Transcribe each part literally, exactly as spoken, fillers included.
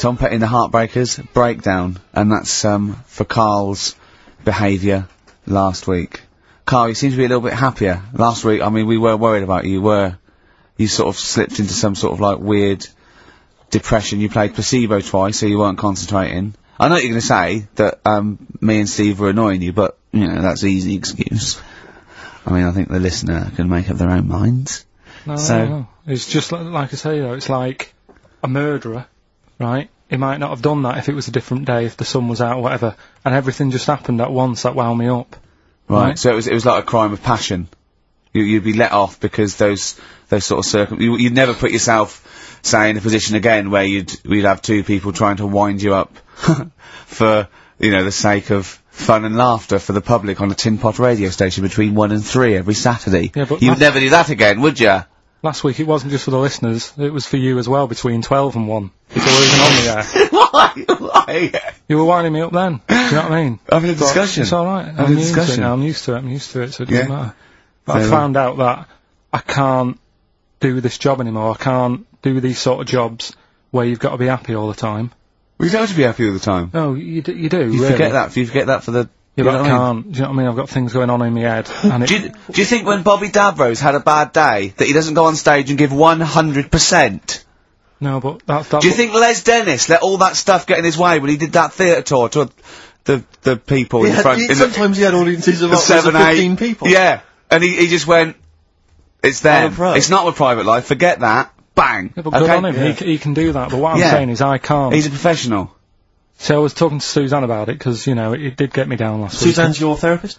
Tom Petty and the Heartbreakers, Breakdown, and that's, um, for Carl's behaviour last week. Carl, you seem to be a little bit happier. Last week, I mean, we were worried about you, you were, you sort of slipped into some sort of, like, weird depression. You played Placebo twice, so you weren't concentrating. I know you're gonna say that, um, me and Steve were annoying you, but, you know, that's an easy excuse. I mean, I think the listener can make up their own minds. No, so, no, no. It's just like, like I say, though, it's like a murderer, right? He might not have done that if it was a different day, if the sun was out or whatever, and everything just happened at once that wound me up. Right, right? so it was, it was like a crime of passion. You, you'd be let off because those, those sort of circum- you, you'd never put yourself, say, in a position again where you'd, you'd have two people trying to wind you up for, you know, the sake of fun and laughter for the public on a tin pot radio station between one and three every Saturday. Yeah, but You'd never do that again, would you? Last week it wasn't just for the listeners, it was for you as well, between twelve and one. Before we were even on the air. Why? Why? You were winding me up then, do you know what I mean? Having a But discussion. It's alright, Having I'm a used to it discussion. now, I'm used to it, I'm used to it, so it Yeah. doesn't matter. But I So- found out that I can't do this job anymore, I can't do these sort of jobs where you've got to be happy all the time. Well, you don't have to be happy all the time. No, you, d you do, You really. forget that, you forget that for the... Yeah, you but know I what I mean? can't, do you know what I mean? I've got things going on in my head, and Do it, you, do you think when Bobby Dabrow's had a bad day, that he doesn't go on stage and give one hundred percent? no, but that's, that's Do you what- think Les Dennis let all that stuff get in his way when he did that theatre tour to the the people He in had- front? he- in the- sometimes he had audiences of the upwards of seven, eight, fifteen people. Yeah, and he, he just went, it's them. I'm a pro. It's not with private life, forget that. Bang. Yeah, but good okay? on him, he, c- he can do that, but what I'm Yeah. saying is I can't. He's a professional. So I was talking to Suzanne about it, because, you know, it, it did get me down last week. Suzanne's your therapist?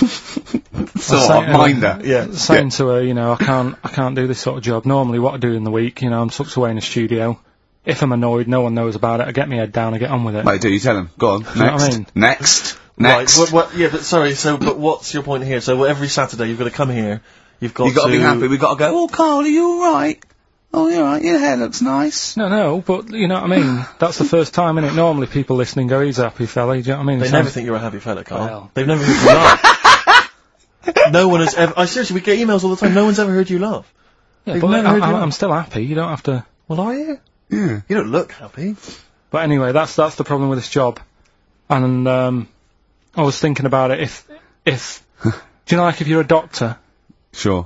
So, saying- minder. Yeah. saying to her, you know, I can't, I can't do this sort of job. Normally, what I do in the week, you know, I'm tucked away in a studio. If I'm annoyed, no one knows about it. I get my head down, I get on with it. Wait, do you tell him? Go on, next. know what I mean? Next. Next. Right, what, what, yeah, but sorry, so, but what's your point here? So every Saturday you've got to come here, you've got You've got to to... be happy, we've got to go, oh, Carl, are you alright? Oh, you're alright, your hair looks nice. No, no, but you know what I mean. That's the first time, innit? Normally, people listening go, "He's a happy fella." Do you know what I mean? They It never sounds- think you're a happy fella, Carl. Well. They've never heard you laugh. No one has ever... I seriously, we get emails all the time, no one's ever heard you laugh. Yeah, They've but never I, heard you I, laugh. I'm still happy. You don't have to. Well, are you? Yeah. You don't look happy. But anyway, that's that's the problem with this job. And um, I was thinking about it. If if do you know, like if you're a doctor Sure.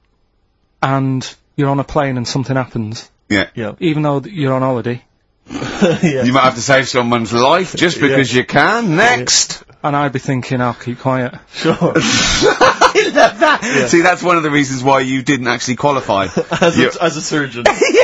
and you're on a plane and something happens, Yeah. Yeah. even though th- you're on holiday, yeah. You might have to save someone's life just because you can. Next. and I'd be thinking, I'll keep quiet. Sure. I love that. See, that's one of the reasons why you didn't actually qualify. as, You- a, as a surgeon.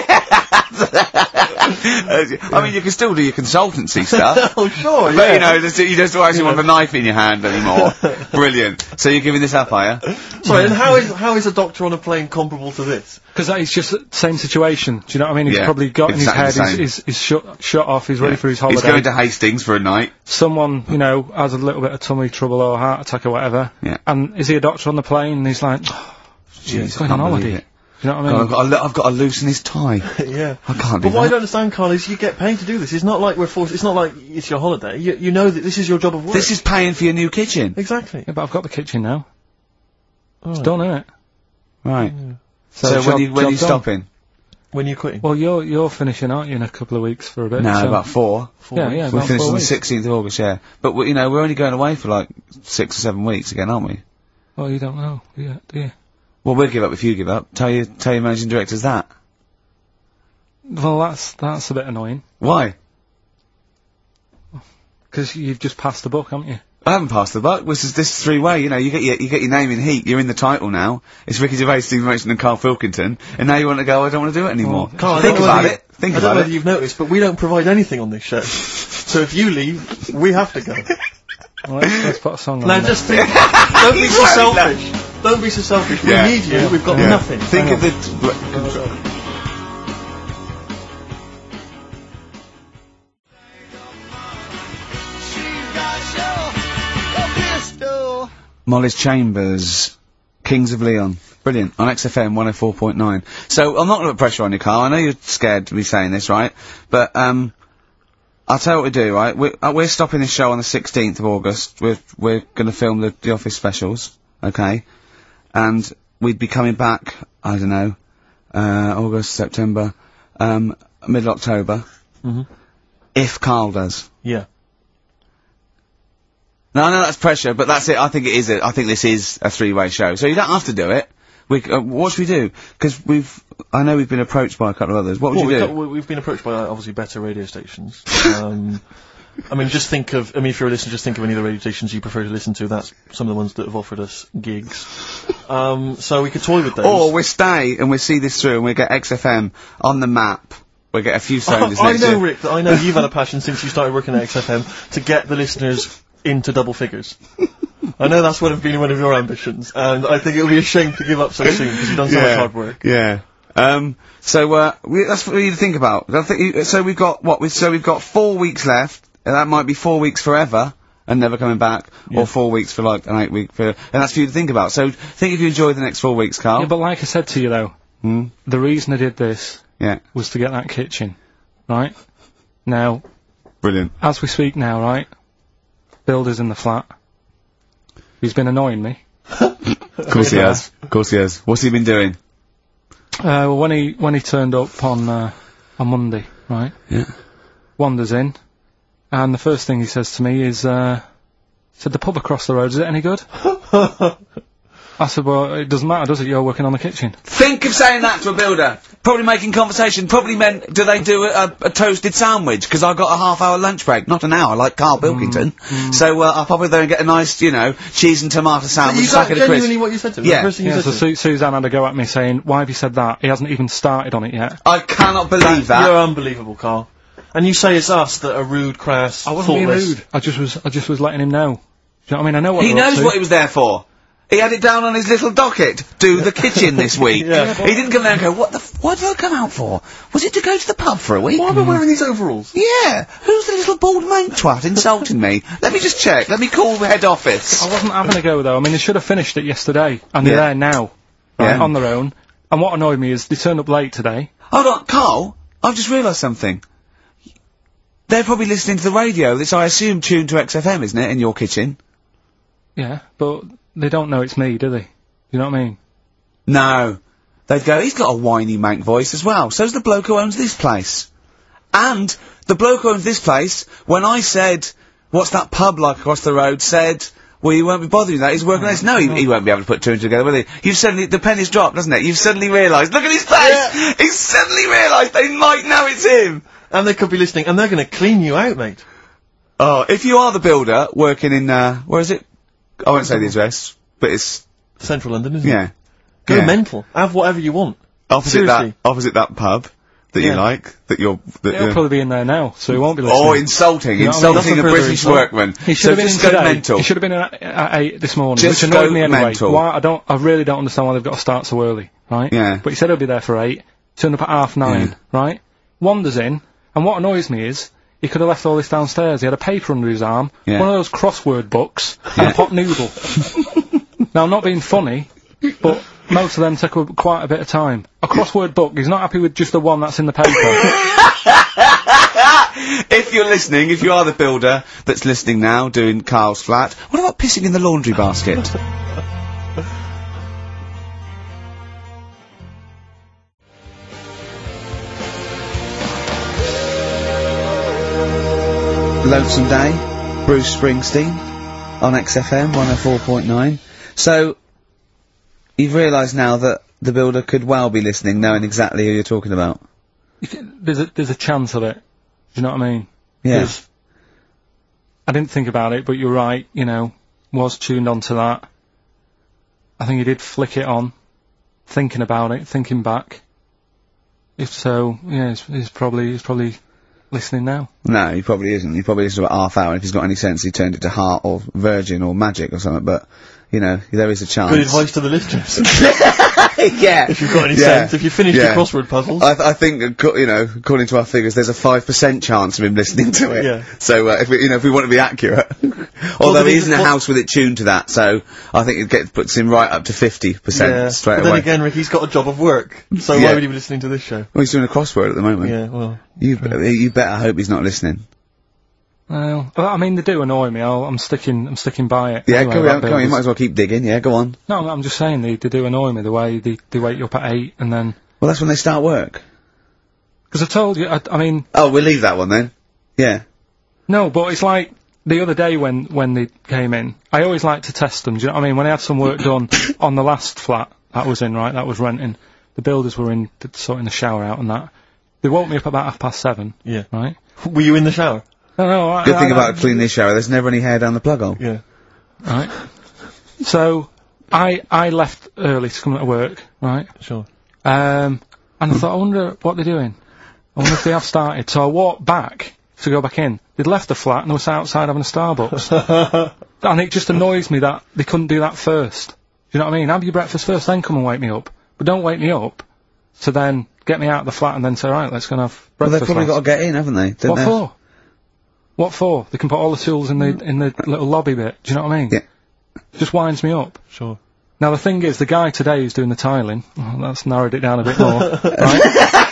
I mean, you can still do your consultancy stuff. Oh, sure, But, yeah. you know, just, you just don't actually want the knife in your hand anymore. Brilliant. So you're giving this up, are you? Sorry, and how is, how is a doctor on a plane comparable to this? Because that is just the same situation. Do you know what I mean? He's Yeah, probably got in his exactly head, the he's, same. he's, he's shut, shut off, he's ready for his holiday. He's going to Hastings for a night. Someone, you know, has a little bit of tummy trouble or heart attack or whatever. Yeah. And is he a doctor on the plane? And he's like, oh, Jeez, he's I going can't on believe holiday. it. Do you know what I God, mean? I've, got to, lo- I've got to loosen his tie. Yeah. I can't do But what I that. don't understand, Carl, is you get paid to do this. It's not like we're forced, it's not like it's your holiday. You, you know that this is your job of work. This is paying for your new kitchen. Exactly. Yeah, but I've got the kitchen now. It's Alright. done, innit? Right. So, So when job- you when job you done. stopping? When you're quitting. Well, you're you're finishing, aren't you, in a couple of weeks for a bit? No, so- about four. Four Yeah, weeks. yeah, We're about finished four on the weeks. sixteenth of August, yeah. But, we, you know, we're only going away for like six or seven weeks again, aren't we? Well, you don't know, do you? Do you? Well, we'll give up if you give up. Tell your, tell your managing directors that. Well, that's that's a bit annoying, Why? because you've just passed the book, haven't you? I haven't passed the buck. This is this is three way. You know, you get your you get your name in heat. You're in the title now. It's Ricky Gervais, Steve Merchant, and Carl Pilkington. And now you want to go. I don't want to do it anymore. Well, Carl, I Think don't know about whether it. Think I don't know about whether it. you've noticed, but we don't provide anything on this show. So if you leave, we have to go. Well, let's, let's put a song on. Now then. just think, don't be He's so right, selfish. Don't be so selfish. We Yeah. need you, we've got Yeah. nothing. Think Hang of on. the. Molly's Chambers, Kings of Leon. Brilliant. On X F M one oh four point nine. So, I'm not going to put pressure on you, Carl. I know you're scared to be saying this, right? But, um, I'll tell you what we do, right? We're, uh, we're stopping this show on the sixteenth of August. We're, we're going to film the, the Office specials, okay? And we'd be coming back, I don't know, uh, August, September, um, middle October. Mhm. if Carl does. Yeah. No, I know that's pressure, but that's it. I think it is. A, I think this is a three-way show, so you don't have to do it. We, uh, what should we do? Because we've, I know we've been approached by a couple of others. What would well, you we've, do? got, we- we've been approached by uh, obviously better radio stations. um, I mean, just think of. I mean, if you're a listener, just think of any of the radio stations you prefer to listen to. That's some of the ones that have offered us gigs. Um, so we could toy with those. Or we stay and we see this through and we get X F M on the map. We get a few sounders I next know, year. Rick, that I know you've had a passion since you started working at X F M to get the listeners into double figures. I know that's what have been one of your ambitions, and I think it would be a shame to give up so soon because you've done so much hard work. Yeah. Um. So uh, we, that's for you to think about. I think you, so. We've got what? We, so we've got four weeks left. And that might be four weeks forever and never coming back, Yeah. or four weeks for like an eight week period. And that's for you to think about. So think if you enjoy the next four weeks, Carl. Yeah, but like I said to you though, Hmm? the reason I did this Yeah. was to get that kitchen, right? Now, Brilliant. as we speak now, right? Builder's in the flat. He's been annoying me. Of course he has. Of course he has. What's he been doing? Uh, well, when he when he turned up on uh, on Monday, right? Yeah. Wanders in, and the first thing he says to me is, uh, said, the pub across the road, is it any good? I said, well, it doesn't matter, does it? You're working on the kitchen. Think of saying that to a builder. Probably making conversation. Probably meant, do they do a, a, a toasted sandwich? Because I got a half hour lunch break. Not an hour, like Carl Pilkington. So uh, I'll pop over there and get a nice, you know, cheese and tomato sandwich. Is Packet that of crisps. genuinely what you said to him? Yeah. The first thing you Yeah, said so to him? Su- Suzanne had a go at me saying, why have you said that? He hasn't even started on it yet. I cannot believe that. You're unbelievable, Carl. And you say it's us that are rude, crass, I wasn't being thoughtless. rude. I just was, I just was letting him know. Do you know what I mean? I know what He they're up knows to. what he was there for. He had it down on his little docket. Do the kitchen this week. Yeah. He didn't come there and go, what the f- what did I come out for? Was it to go to the pub for a week? Why am I wearing these overalls? Yeah. Who's the little bald mank twat insulting me? Let me just check. Let me call the head office. I wasn't having a go though. I mean, they should have finished it yesterday, and they're Yeah. there now, right, Yeah. on their own. And what annoyed me is they turned up late today. Hold on, Carl. I've just realised something. They're probably listening to the radio. That's, I assume, tuned to X F M, isn't it, in your kitchen? Yeah, but they don't know it's me, do they? You know what I mean? No. They'd go, he's got a whiny mank voice as well. So's the bloke who owns this place. And the bloke who owns this place, when I said, what's that pub like across the road, said, well, you won't be bothering that, he's working on this. No, he, he won't be able to put two and two together, will he? You've suddenly, the penny's dropped, doesn't it? You've suddenly realised, look at his face! He's suddenly realised they might know it's him! And they could be listening, and they're going to clean you out, mate. Oh, if you are the builder, working in, uh, where is it? I won't say the address, but it's, Central London, isn't it? yeah. Go yeah. mental. Have whatever you want. Opposite Seriously. that, opposite that pub that you Yeah. like, that you're, that, He'll uh, probably be in there now, so he won't be listening. oh, insulting, You know what I mean? insulting a That's a further British insult. workman. He should so have been just in go today. mental. He should have been in at, at eight this morning, Just which annoyed go me anyway. mental. Why? I don't. I really don't understand why they've got to start so early, right? Yeah. But he said he'll be there for eight. Turned up at half nine, Yeah. right? Wanders in, and what annoys me is he could have left all this downstairs. He had a paper under his arm, Yeah. one of those crossword books, Yeah. and a pot noodle. Now, I'm not being funny, but most of them take a, quite a bit of time. A crossword book. He's not happy with just the one that's in the paper. If you're listening, if you are the builder that's listening now, doing Carl's flat, what about pissing in the laundry basket? Lonesome Day, Bruce Springsteen, on X F M one oh four point nine. So, you've realised now that the builder could well be listening, knowing exactly who you're talking about. You thi- there's a there's a chance of it. Do you know what I mean? Yeah. 'Cause I didn't think about it, but you're right. You know, was tuned onto that. I think he did flick it on, thinking about it, thinking back. If so, yeah, he's, he's probably he's probably listening now. No, he probably isn't. He probably listens to about half hour, and if he's got any sense, he turned it to Heart or Virgin or Magic or something, but, you know, there is a chance. Good advice to the listeners. Yeah. If you've got any Yeah. sense, if you finished Yeah. your crossword puzzles. I, th- I think, uh, co- you know, according to our figures, there's a five percent chance of him listening to it. Yeah. So, uh, if we, you know, if we want to be accurate. Although did he he is in a what- house with it tuned to that, so I think it gets, puts him right up to fifty percent yeah. straight but then away. again, Rick, he's got a job of work, so Yeah. why would he be listening to this show? Well, he's doing a crossword at the moment. Yeah, well. You, be- you better hope he's not listening. Well, well, I mean, they do annoy me. I'll, I'm sticking I'm sticking by it. Yeah, anyway, come about on, come on, you builders. might as well keep digging, yeah, go on. No, I'm just saying they, they do annoy me the way they, they wake you up at eight and then. Well, that's when they start work. Because I told you, I, I mean, Oh, we'll leave that one then. Yeah. No, but it's like the other day when, when they came in, I always like to test them, do you know what I mean? When I had some work done on the last flat that was in, right, that was renting, the builders were in, sorting the shower out and that. They woke me up about half past seven. Yeah. Right? Were you in the shower? No, no, I, Good thing I, about I, cleaning this shower, there's never any hair down the plug hole. Yeah. Right. So, I, I left early to come to work, right? Sure. Um, and I thought, I wonder what they're doing. I wonder if they have started. So I walked back to go back in. They'd left the flat and they were sat outside having a Starbucks. And it just annoys me that they couldn't do that first. Do you know what I mean? Have your breakfast first, then come and wake me up. But don't wake me up to then get me out of the flat and then say, right, let's go and have breakfast. Well, they've probably lads. got to get in, haven't they? Didn't What they? for? What for? They can put all the tools in the in the little lobby bit. Do you know what I mean? Yeah. Just winds me up. Sure. Now the thing is, the guy today who's doing the tiling, oh, that's narrowed it down a bit more, right?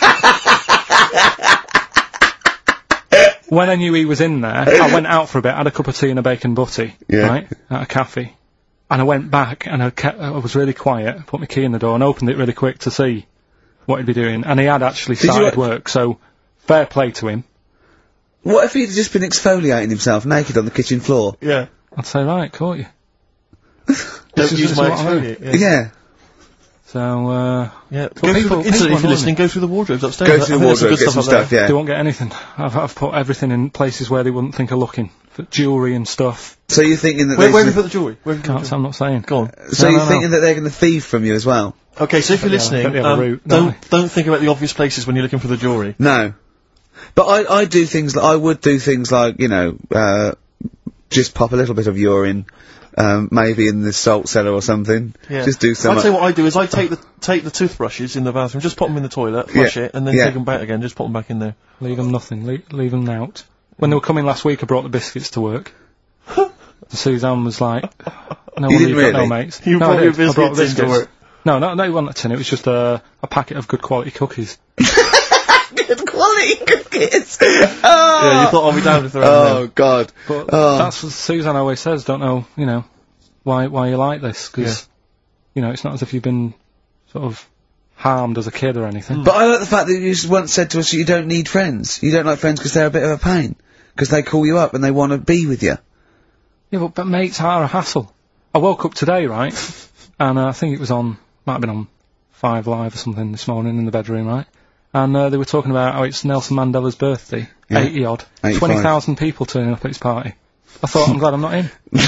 When I knew he was in there, I went out for a bit, had a cup of tea and a bacon butty, Yeah. right, at a cafe. And I went back and I, kept, I was really quiet, put my key in the door and opened it really quick to see what he'd be doing. And he had actually Did you started wa- work, so fair play to him. What if he'd just been exfoliating himself naked on the kitchen floor? Yeah. I'd say, right, caught you. Don't is- use this is my what I mean. exfoliate. Yeah. Yeah. So, uh, Yeah. But Go through people- the, instantly, people if you're annoy listening, me. go through the wardrobes upstairs. Go I to the think there's some wardrobe, good get some up there. stuff, yeah. they won't get anything. I've, I've put everything in places where they wouldn't think of looking. For jewellery and stuff. So you're thinking that Where, they where have you should- put the jewellery? Where have you put Can't, the I'm not saying. Go on. So No, you're no, no. thinking that they're going to thieve from you as well? Okay, so if you're Yeah, listening, don't be have a um, route, don't don't don't think about the obvious places when you're looking for the jewellery. No. But I, I do things, li- I would do things like, you know, uh, just pop a little bit of urine, um, maybe in the salt cellar or something. Yeah. Just do some. I'd say what I do is I take the take the toothbrushes in the bathroom, just pop them in the toilet, flush Yeah. it, and then Yeah. take them back again. Just pop them back in there. Leave them nothing. Le- leave them out. When they were coming last week, I brought the biscuits to work. Suzanne was like, "No, You well, didn't you've got no really? mates." You no, brought I your did. I brought biscuits into work. No, no, no, it wasn't a tin. It was just a a packet of good quality cookies. Good quality cookies! Yeah, Oh, you thought I'll be down if they're oh God. But Oh. that's what Suzanne always says. Don't know, you know, why why you like this? Because you know, it's not as if you've been sort of harmed as a kid or anything. But I like the fact that you s- once said to us that you don't need friends. You don't like friends because they're a bit of a pain. Because they call you up and they want to be with you. Yeah, but, but mates are a hassle. I woke up today, right, and uh, I think it was on, might have been on Five Live or something this morning in the bedroom, right, and uh, they were talking about how it's Nelson Mandela's birthday, Yeah. eighty odd, eighty-five. twenty thousand people turning up at his party. I thought, I'm glad I'm not in.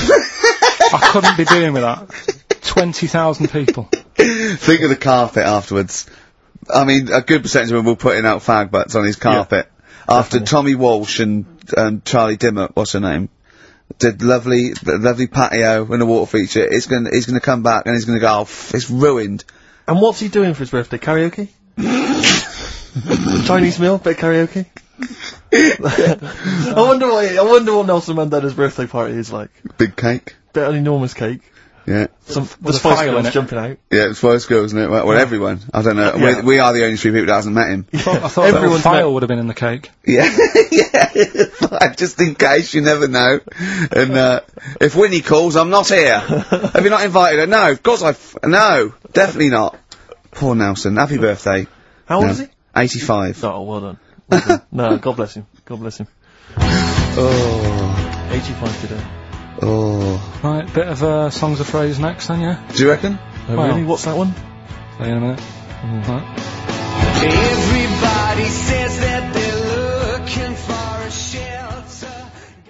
I couldn't be doing with that. twenty thousand people. Think of the carpet afterwards. I mean, a good percentage of them will putting out fag butts on his carpet. After definitely. Tommy Walsh and um, Charlie Dimmock, what's her name, did lovely, lovely patio and a water feature. It's gonna, he's gonna come back and he's gonna go, oh, f- it's ruined. And what's he doing for his birthday? Karaoke? Chinese meal? Bit of karaoke? I wonder what I wonder what Nelson Mandela's birthday party is like. Big cake. Bit of an enormous cake. Yeah. Some the with a Spice file in Girls it. jumping out. Yeah, it's Spice Girls, isn't it? Well, well, everyone. I don't know. Yeah. We, we are the only three people that hasn't met him. I thought, I thought a little Everyone's file met- would have been in the cake. Yeah, yeah. Just in case, you never know. And uh, if Winnie calls, I'm not here. Have you not invited her? No, of course I. F- no, definitely not. Poor Nelson. Happy birthday. How old No. is he? eighty-five. Oh, well done. Well done. No, God bless him. God bless him. Oh, eighty-five today. oh. Right, bit of uh, songs of phrase next then, yeah? Do you reckon? Oh, Well. really? What's that one? Say in a minute. Right. Everybody says that they're looking for a shelter.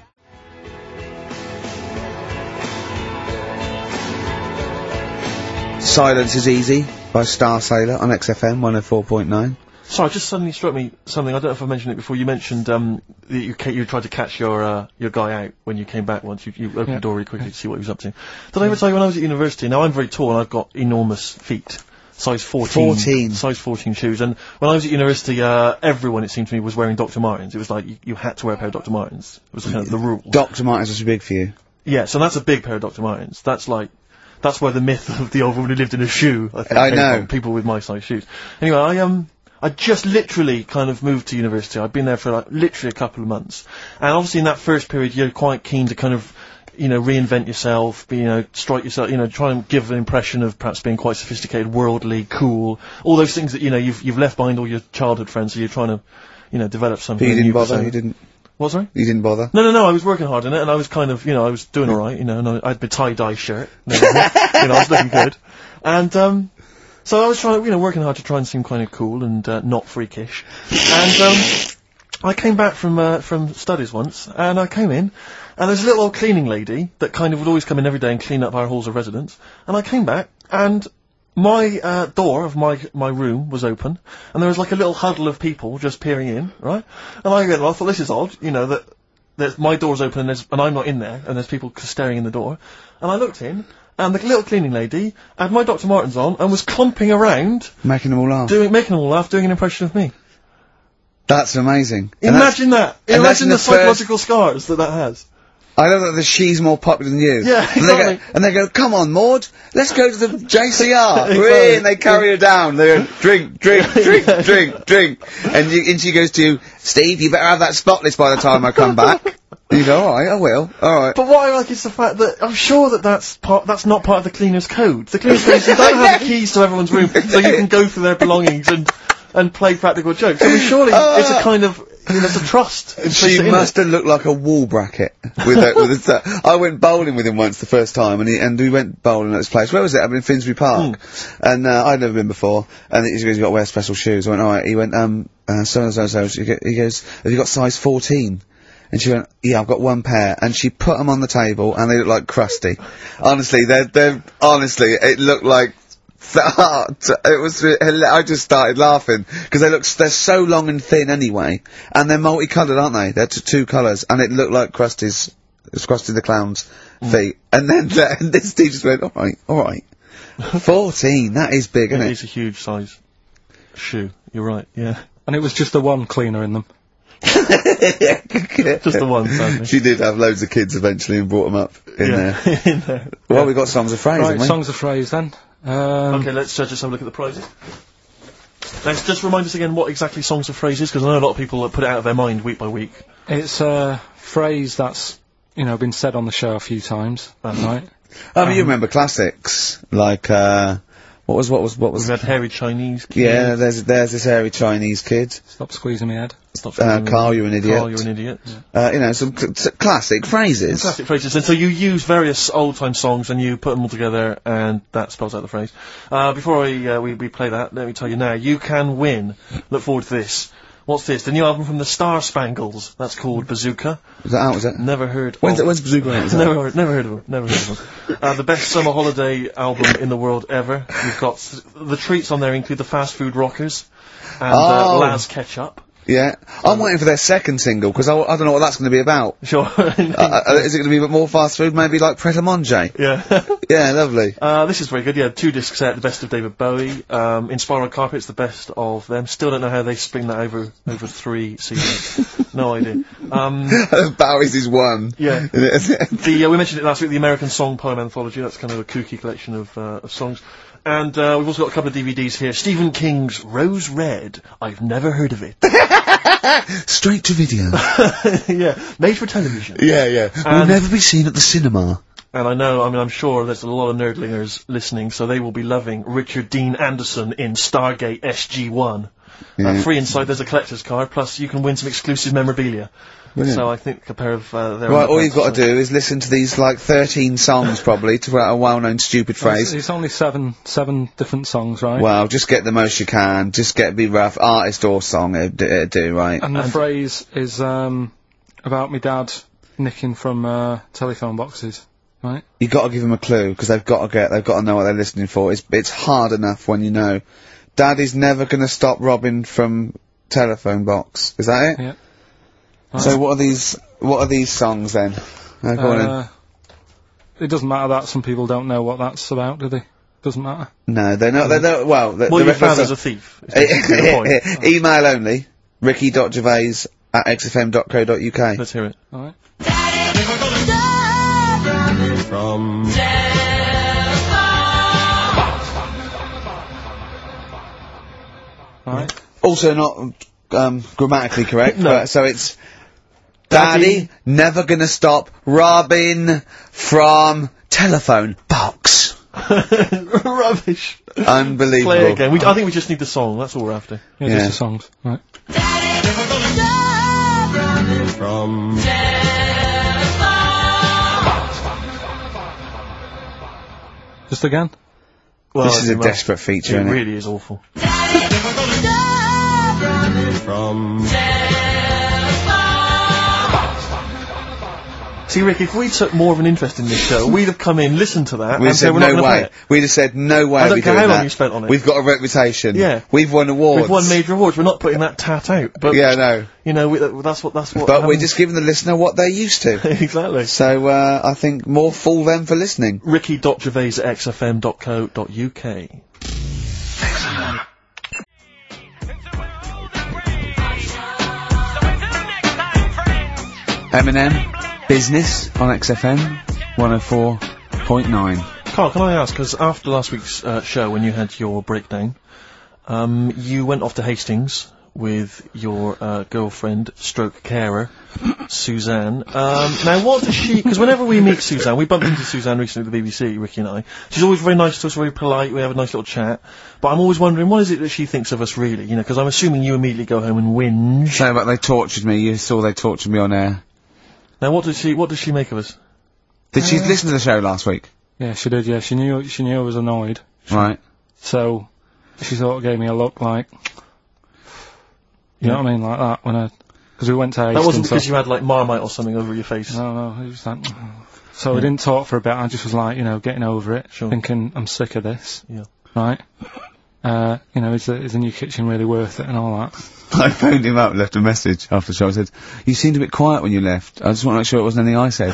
Silence is Easy by Star Sailor on X F M one oh four point nine. Sorry, it just suddenly struck me something. I don't know if I mentioned it before. You mentioned um, that you ca- you tried to catch your uh, your guy out when you came back once. You, you opened Yeah. the door really quickly to see what he was up to. Did I ever tell you when I was at university? Now I'm very tall and I've got enormous feet. Size fourteen. fourteen. Size fourteen shoes. And when I was at university, uh, everyone, it seemed to me, was wearing Doctor Martens. It was like you, you had to wear a pair of Doctor Martens. It was kind of the rule. Doctor Martens was too big for you. Yeah, so that's a big pair of Doctor Martens. That's like, that's where the myth of the old woman who lived in a shoe, I think, I came know. from, people with my size shoes. Anyway, I, um, I just literally kind of moved to university. I'd been there for like, literally a couple of months. And obviously in that first period, you're quite keen to kind of, you know, reinvent yourself, be, you know, strike yourself, you know, try and give an impression of perhaps being quite sophisticated, worldly, cool, all those things that, you know, you've, you've left behind all your childhood friends, so you're trying to, you know, develop But something you new didn't bother, persona. you didn't. What, sorry? You didn't bother? No, no, no, I was working hard on it, and I was kind of, you know, I was doing alright, you know, and I, I had my tie-dye shirt. You know, you know, I was looking good. And, um, so I was trying, you know, working hard to try and seem kind of cool and, uh, not freakish. And, um, I came back from, uh, from studies once, and I came in, and there's a little old cleaning lady that kind of would always come in every day and clean up our halls of residence. And I came back, and my, uh, door of my, my room was open, and there was like a little huddle of people just peering in, right? And I went, well, I thought, this is odd, you know, that, that my door's open and there's, and I'm not in there, and there's people staring in the door. And I looked in, and the little cleaning lady had my Doctor Martens on, and was clumping around, Making them all laugh. doing, making them all laugh, doing an impression of me. That's amazing. And that's- Imagine that! and that's Imagine in the, the first- psychological scars that that has. I know that the she's more popular than you. Yeah, And they, go, exactly. and they go, come on, Maud, let's go to the J C R. Exactly. Whee, and they carry her down. They go, drink, drink, drink, Yeah. drink, drink. And, you, and she goes to you, Steve, you better have that spotless by the time I come back. And you go, alright, I will, alright. But what I like is the fact that I'm sure that that's part, that's not part of the cleaner's code. The cleaner's code is you don't have the keys to everyone's room, so you can go through their belongings and, and play practical jokes. I mean, surely it's a kind of, I mean, there's a trust. She implicit in must it. have looked like a wall bracket with that. With the, I went bowling with him once the first time, and he, and we went bowling at this place. Where was it? Up in Finsbury Park, and uh, I'd never been before. And he goes, "You got to wear special shoes." I went, "All right." He went, "Um, uh, so and so so." She go- He goes, "Have you got size fourteen?" And she went, "Yeah, I've got one pair." And she put them on the table, and they look like crusty. Honestly, they're they're honestly, it looked like. It was. I just started laughing because they look. They're so long and thin anyway, and they're multicoloured, aren't they? They're t- two colours, and it looked like Krusty's. It's Krusty the Clown's feet. And then and this Steve just went, "All right, all right, fourteen. That is big, isn't It it?" is a huge size shoe. You're right. Yeah, And it was just the one cleaner in them. just the one. Sadly. She did have loads of kids eventually and brought them up in there. Yeah, in there. Well, we got songs of phrase, Right, haven't we? songs of phrase then. Um, Okay, let's uh, just have a look at the prizes. Let's just remind us again what exactly songs of phrase is, because I know a lot of people uh, put it out of their mind week by week. It's a phrase that's, you know, been said on the show a few times, right? Oh, but you remember classics like uh, what was what was what was? We've had hairy Chinese kid. Yeah, there's there's this hairy Chinese kid. Stop squeezing my head. Stop Uh, saying- Carl, you're an idiot. Carl, you're an idiot. Uh, you know, some cl- s- classic phrases. Classic phrases. And so you use various old-time songs and you put them all together, and that spells out the phrase. Uh, before I, uh, we, we play that, let me tell you now, you can win. Look forward to this. What's this? The new album from the Star Spangles. That's called Bazooka. Is that out? Is it? Never heard When's, of it, when's Bazooka out? Is that- Never heard, never heard of them. Never heard of them. Uh, the best summer holiday album in the world ever. You've got s- the treats on there include the Fast Food Rockers and Oh. uh, Laz Ketchup. Yeah, I'm waiting for their second single because I, I don't know what that's going to be about. Sure. uh, uh, is it going to be more fast food? Maybe like Pret a Manger? yeah. Yeah, lovely. Uh, this is very good, yeah, two disc set, the best of David Bowie, um, Inspiral Carpets, the best of them. Still don't know how they spring that over, over three C Ds. No idea. Um, Bowie's is one. yeah. the, The, uh, we mentioned it last week, the American Song Poem Anthology, that's kind of a kooky collection of, uh, of songs. And, uh, we've also got a couple of D V Ds here. Stephen King's Rose Red. I've never heard of it. Straight to video. yeah, made for television. yeah, yeah. Will And- never be seen at the cinema. And I know, I mean, I'm sure there's a lot of nerdlingers listening, so they will be loving Richard Dean Anderson in Stargate S G one. Yeah. Uh, free inside, there's a collector's card, plus you can win some exclusive memorabilia. Brilliant. So I think a pair of uh, their Right, all you've underpants, got to uh, do is listen to these like thirteen songs probably to write a well-known stupid It's, phrase. it's only seven, seven different songs, right? Well, just get the most you can. Just get be rough, artist or song. It'd, do- it'd do right. And the And- phrase is um, about me dad nicking from uh, telephone boxes, right? You got to give them a clue because they've got to get. They've got to know what they're listening for. It's it's hard enough when you know. Daddy's never going to stop robbing from telephone box. Is that it? Yeah. So what are these? What are these songs then? Uh, go on then. Uh, it doesn't matter that some people don't know what that's about, do they? Doesn't matter. No, they're not. They're not. Well, the, Well, the your father's reference- a thief. is basically the point. Email only. Ricky.gervais at x f m dot co dot u k. Let's hear it. All right. From... All right. Also not um, grammatically correct. No. But, so it's Daddy, Daddy- never gonna stop robbing from telephone box. Rubbish. Unbelievable. Play again. We, I think we just need the song, that's all we're after. Yeah, Yeah. just the songs. Right. From Just again? Well, This is a it must- desperate feature, It isn't it? really is awful. From See, Rick, if we took more of an interest in this show, we'd have come in, listened to that, We'd and have said said we're not no going to play way. it. We'd have said no way. I don't we're care doing how long that. you spent on it. We've got a reputation. Yeah. We've won awards. We've won major awards. We're not putting that tat out, but Yeah, no. you know, we, that's what that's what. But we're happens. just giving the listener what they're used to. exactly. So uh, I think more fool them for listening. Ricky dot Gervais at x f m dot co dot u k. Eminem, Business on X F M one oh four point nine. Carl, can I ask? Because after last week's uh, show, when you had your breakdown, um, you went off to Hastings with your uh, girlfriend, stroke carer, Suzanne. Um, now, what does she? Because whenever we meet Suzanne, we bumped into Suzanne recently at the B B C, Ricky and I. She's always very nice to us, very polite. We have a nice little chat. But I'm always wondering, what is it that she thinks of us, really? You know, because I'm assuming you immediately go home and whinge. So, but they tortured me. You saw they tortured me on air. Now, what does she? What does she make of us? Did she listen to the show last week? Yeah, she did, yeah. She knew, she knew I was annoyed. Right. So, she sort of gave me a look like, you know what I mean, like that, when I, because we went to Hastings. That wasn't because so- you had like Marmite or something over your face. No, no, it was like, so we didn't talk for a bit, I just was like, you know, getting over it, Sure. thinking, I'm sick of this. Yeah. Right? Uh, you know, is the, is the new kitchen really worth it and all that? I phoned him up, left a message after the show. I said, "You seemed a bit quiet when you left. I just want to make sure it wasn't anything I said."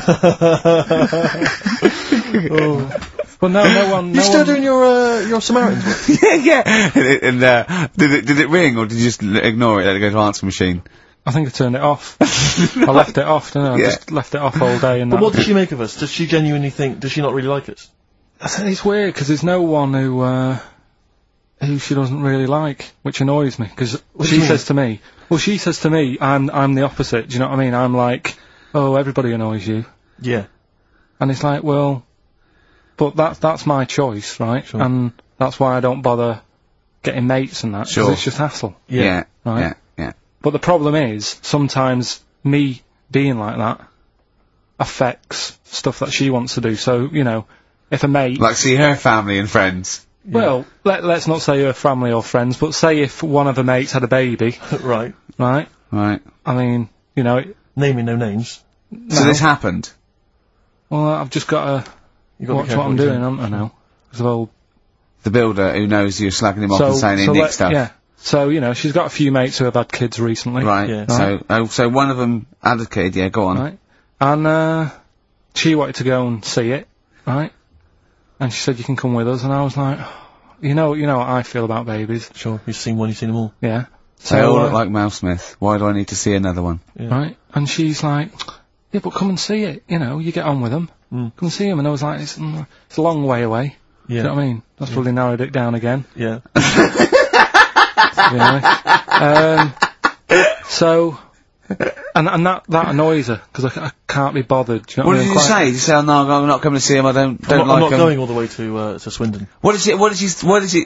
Well, no, no one, You no still one, doing your uh, your Samaritans work? yeah, yeah. And, it, and uh, did it did it ring or did you just l- ignore it? Let it go to answer machine. I think I turned it off. I left it off, didn't I? I Yeah. just left it off all day and But that. what does she make of us? Does she genuinely think? Does she not really like us? I think it's weird because there's no one who uh, who she doesn't really like, which annoys me. Because do she you mean? says to me, well, she says to me, I'm I'm the opposite. Do you know what I mean? I'm like, oh, everybody annoys you, Yeah. and it's like, well, but that's that's my choice, right? Sure. And that's why I don't bother getting mates and that. 'cause Sure. it's just hassle. Yeah. Yeah, Right. yeah, yeah. But the problem is sometimes me being like that affects stuff that she wants to do. So you know, if a mate. Like see her family and friends. Well, let, let's not say her family or friends, but say if one of her mates had a baby, Right. right? Right. I mean, you know, it, Naming no names. So no. this happened. well, I've just got You to got watch what I'm doing, haven't I now? 'Cause well, The builder who knows you're slagging him off so, and saying he so nick let- stuff. yeah. So, you know, she's got a few mates who have had kids recently. Right. Yeah. So oh, so one of them had a kid. Yeah. Go on. Right. And, uh, she wanted to go and see it, right? And she said, you can come with us, and I was like, you know, you know what I feel about babies, Sure. You've seen one. You've seen them all. yeah? They all uh, look like Mouse Smith. Why do I need to see another one? Yeah. Right? And she's like, yeah, but come and see it, you know, you get on with them. Mm. Come and see them. And I was like, it's, mm, it's a long way away. Yeah. Do you know what I mean? That's probably narrowed it down again. Yeah. You know? um, so, and and that, that annoys her, because I, c- I can't be bothered. Do you know What what I did mean? you Quite- say? Did you say, oh, no, I'm not coming to see him, I don't, don't I'm not, like I'm not him? going all the way to uh, to Swindon. What did she, what did she, what did she,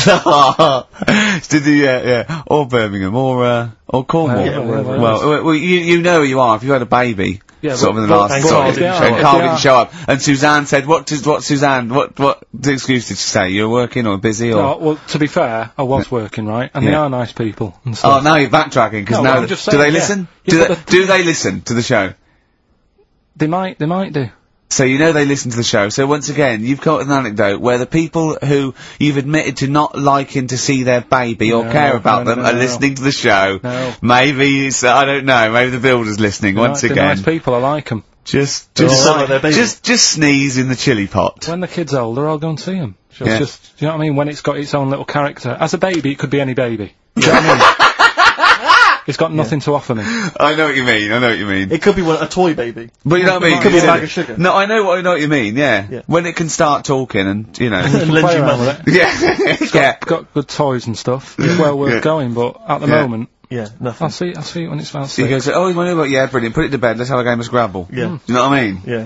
did you, yeah, yeah, or Birmingham, or, uh, or Cornwall? Yeah, wherever it well, well, well, you, you know who you are if you had a baby. Yeah, sort but- of in the but- last and sort Carl of- didn't and show up. Carl If they didn't are- show up. And Suzanne said, what, does, what, Suzanne, what, what excuse did she say? You were working or busy or? No, well, to be fair, I was working, right? And they Yeah. are nice people and Oh, stuff. now you're backtracking, because No, now, I'm just do they saying, yeah. listen? Yeah, do, but they, the- do they listen to the show? They might, they might do. So you know they listen to the show. So once again, you've got an anecdote where the people who you've admitted to not liking to see their baby or No, care about no, no, them no, are no. listening to the show. No. Maybe it's, I don't know, maybe the builder's listening They're once ni- they're again. nice people, I like them. Just, They all just, sound like their baby. just, just sneeze in the chili pot. When the kid's older, I'll go and see them. Sure. It's Yeah. just, do you know what I mean? When it's got its own little character. As a baby, it could be any baby. Do you know what I mean? It's got nothing to offer me. I know what you mean, I know what you mean. It could be one, a toy baby. But you know what I mean? It could be a It's- bag of sugar. No, I know what, I know what you mean, yeah. Yeah. When it can start talking and, you know. And Play lend you around money. with it. yeah, yeah. Got good toys and stuff. It's well worth Yeah. going, but at the Yeah. moment, Yeah, nothing. I'll see, I'll see it when it's about He six. goes, oh, you want to know what? Yeah, brilliant. Put it to bed. Let's have a game of Scrabble. Yeah. Do you know what I mean? Yeah.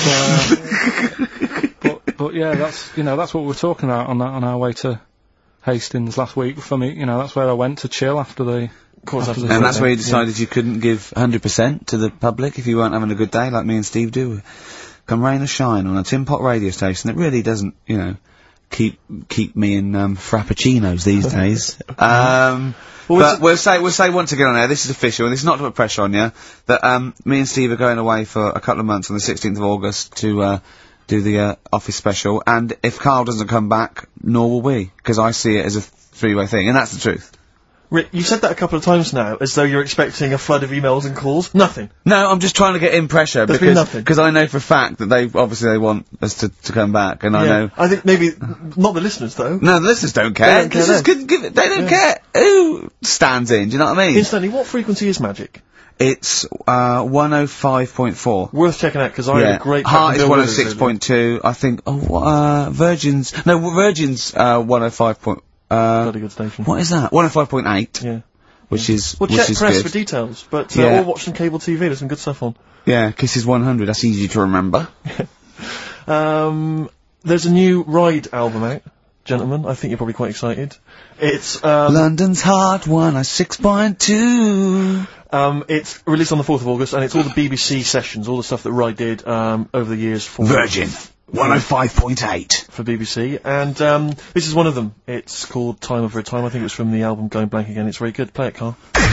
But, but yeah, that's, you know, that's what we were talking about on that, on our way to Hastings last week. For me, you know, that's where I went to chill after the Of course, After after the And that's Yeah. where you decided you couldn't give one hundred percent to the public if you weren't having a good day, like me and Steve do. Come rain or shine on a tin pot radio station that really doesn't, you know, keep keep me in um, frappuccinos these days. Um, Well, but it's- we'll say we'll say once again on air, this is official, and this is not to put pressure on you, that um, me and Steve are going away for a couple of months on the sixteenth of August to uh, do the uh, office special, and if Carl doesn't come back, nor will we, because I see it as a three-way thing, and that's the truth. Rick, you've said that a couple of times now, as though you're expecting a flood of emails and calls. Nothing. No, I'm just trying to get in pressure There's been because nothing. because I know for a fact that they obviously they want us to, to come back, and I Yeah. know. I think maybe not the listeners though. No, the listeners don't care. don't care Listeners then. couldn't give it. They don't Yeah. care who stands in. Do you know what I mean? Incidentally, what frequency is Magic? It's uh one oh five point four. Worth checking out because I had Yeah, a great. Heart is Bill one oh Withers six point two. I think. Oh, wha- uh, Virgin's no, Virgin's uh one oh five point. Uh, Bloody good station. what is that? one oh five point eight, Yeah. which is Well, which check is press good. for details, but uh, Yeah. or watch some cable T V. There's some good stuff on. Yeah, Kisses one hundred. That's easy to remember. Um, there's a new Ride album out, gentlemen. I think you're probably quite excited. It's um, London's Heart one oh six point two. um, it's released on the fourth of August, and it's all the B B C sessions, all the stuff that Ride did um, over the years for Virgin one oh five point eight. for B B C, and um, this is one of them. It's called Time Over a Time. I think it's from the album Going Blank Again. It's very good. Play it, Carl.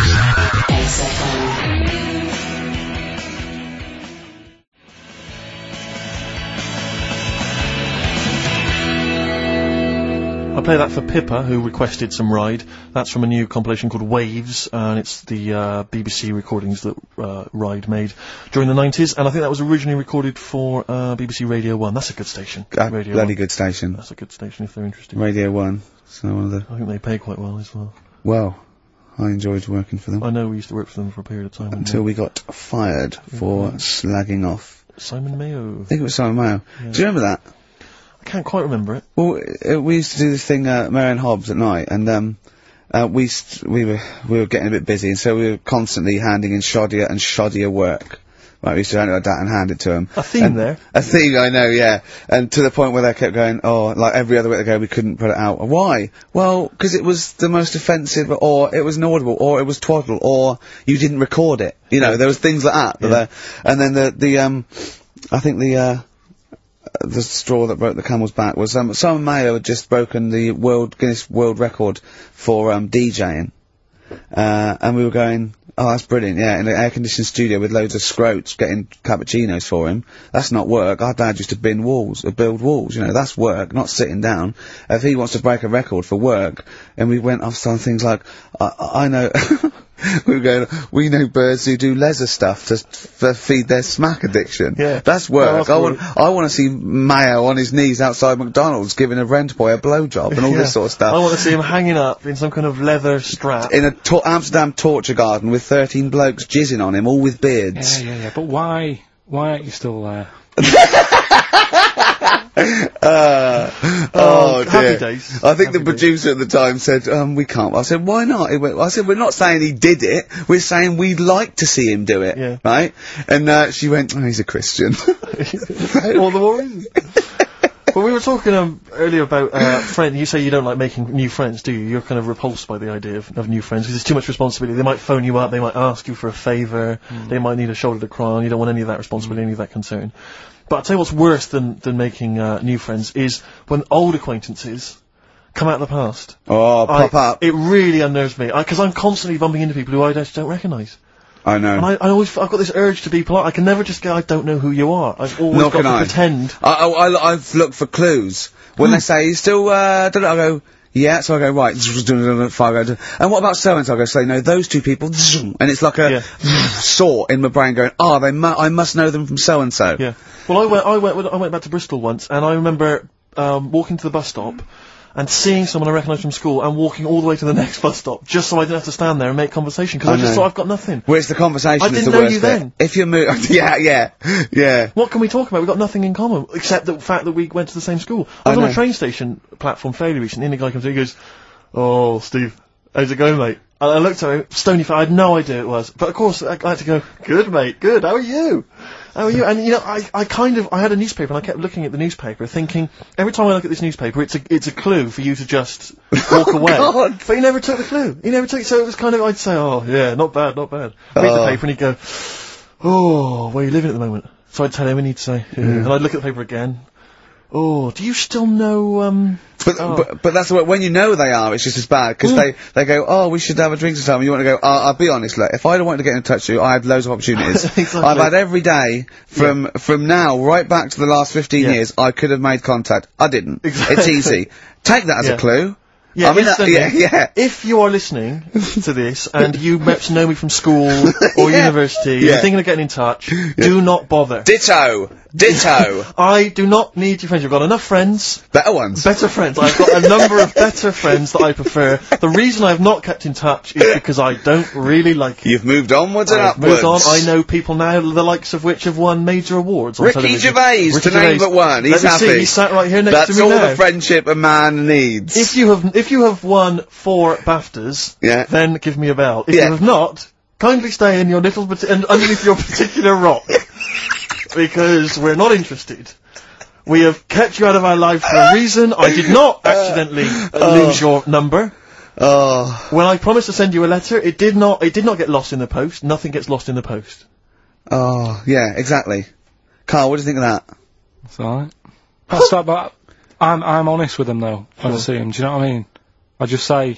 I play that for Pippa, who requested some Ride. That's from a new compilation called Waves, uh, and it's the uh, B B C recordings that uh, Ride made during the nineties, and I think that was originally recorded for uh, B B C Radio one. That's a good station. Uh, Radio bloody one. good station. That's a good station if they're interested. Radio one. So one of the. I think they pay quite well as well. Well, I enjoyed working for them I know we used to work for them for a period of time. didn't until we got fired for slagging off. we? Simon Mayo. I think it was Simon Mayo. Do you remember that? I can't quite remember it. Well, uh, we used to do this thing, uh, Marion Hobbs at night, and um, uh, we st- we were we were getting a bit busy, and so we were constantly handing in shoddier and shoddier work. Right, we used to hand it like that and hand it to him. A theme And- there. A theme, I know, yeah. And to the point where they kept going, oh, like every other week they go, we couldn't put it out. Why? Well, because it was the most offensive, or it was inaudible, or it was twaddle, or you didn't record it. You know, there was things like that. that Yeah. there- And then the, the, um, I think the, uh, the straw that broke the camel's back was, um, Simon Mayo had just broken the world, Guinness World Record for, um, DJing. Uh, and we were going, oh, that's brilliant, yeah, in an air-conditioned studio with loads of scroats getting cappuccinos for him. That's not work. Our dad used to bin walls, uh, build walls, you know, that's work, not sitting down. If he wants to break a record for work, and we went off on things like, I, I know, we were going, we know birds who do leather stuff to f- f- feed their smack addiction. Yeah. That's work. Oh, that's I want, work. I want to see Mayo on his knees outside McDonald's giving a rent boy a blowjob and all Yeah. this sort of stuff. I want to see him hanging up in some kind of leather strap. In a to- Amsterdam torture garden with thirteen blokes jizzing on him, all with beards. Yeah, yeah, yeah. But why? Why aren't you still there? Uh, oh, Oh, dear. happy days. I think Happy the days. producer at the time said, um, we can't. I said, why not? He went, I said, we're not saying he did it. We're saying we'd like to see him do it. Yeah. Right? And, uh, she went, oh, he's a Christian. All the more reason. Well, we were talking um, earlier about uh, friends. You say you don't like making new friends, do you? You're kind of repulsed by the idea of, of new friends because it's too much responsibility. They might phone you up, they might ask you for a favour, they might need a shoulder to cry on. You don't want any of that responsibility, any of that concern. But I'll tell you what's worse than, than making uh, new friends is when old acquaintances come out of the past. Oh, pop I- up. It really unnerves me because I'm constantly bumping into people who I just don't recognise. I know. And I, I always, I've got this urge to be polite. I can never just go, I don't know who you are. I've always Nor got can to I. pretend. I, I, I, I've looked for clues. When they say, you still, uh, don't know, I go, yeah, so I go, right, and what about so-and-so? I go, so, no, those two people, and it's like a Yeah. saw in my brain going, oh, they mu- I must know them from so-and-so. Yeah. Well, I went, I went, I went back to Bristol once, and I remember um, walking to the bus stop and seeing someone I recognised from school, and walking all the way to the next bus stop just so I didn't have to stand there and make conversation because I, I just know. thought I've got nothing. Where's the conversation I is didn't the know worst you bit. then. If you move, yeah, yeah, yeah. What can we talk about? We've got nothing in common except the fact that we went to the same school. I was I on know. a train station platform fairly recently, and the guy comes in and he goes, "Oh, Steve, how's it going, mate?" And I looked at him, stony face, I had no idea it was. But of course, I, I had to go, good mate, good, how are you? How are you? And you know, I, I kind of, I had a newspaper and I kept looking at the newspaper thinking, every time I look at this newspaper, it's a, it's a clue for you to just walk away. God. But he never took the clue. He never took it, so it was kind of, I'd say, oh yeah, not bad, not bad. Read Oh. the paper and he'd go, oh, where are you living at the moment? So I'd tell him and he'd say, yeah. And I'd look at the paper again. Oh, do you still know, um... But, oh. but but that's what, when you know they are, it's just as bad because Mm. they they go, oh, we should have a drink sometime. And you want to go, oh, I'll be honest, look, if I'd have wanted to get in touch with you, I had loads of opportunities. Exactly. I've had every day from from now right back to the last fifteen Yeah. years. I could have made contact. I didn't. Exactly. It's easy. Take that as Yeah. a clue. Yeah, I mean, that, instantly. yeah, yeah. If you are listening to this and you perhaps know me from school or Yeah. university, Yeah. you're thinking of getting in touch, do not bother. Ditto, ditto. I do not need your friendship. I've got enough friends, Better ones. better friends. I've got a number of better friends that I prefer. The reason I've not kept in touch is because I don't really like it. You've moved onwards and I've upwards. moved on. I know people now, the likes of which have won major awards on Ricky television. Gervais, Ricky to name Gervais. but one. He's Let me happy. see, he's sat right here next That's to me all now. the friendship a man needs. If you have, if you have won four BAFTAs, Yeah. then give me a bell. If Yeah. you have not, kindly stay in your little, parti- and underneath your particular rock, because we're not interested. We have kept you out of our life for a reason. I did not accidentally uh, lose your number. Oh, When I promised to send you a letter, it did not. It did not get lost in the post. Nothing gets lost in the post. oh, yeah, exactly. Carl, what do you think of that? It's alright. That's that, but I'm, I'm honest with them though, when I see them, do you know what I mean? I just say,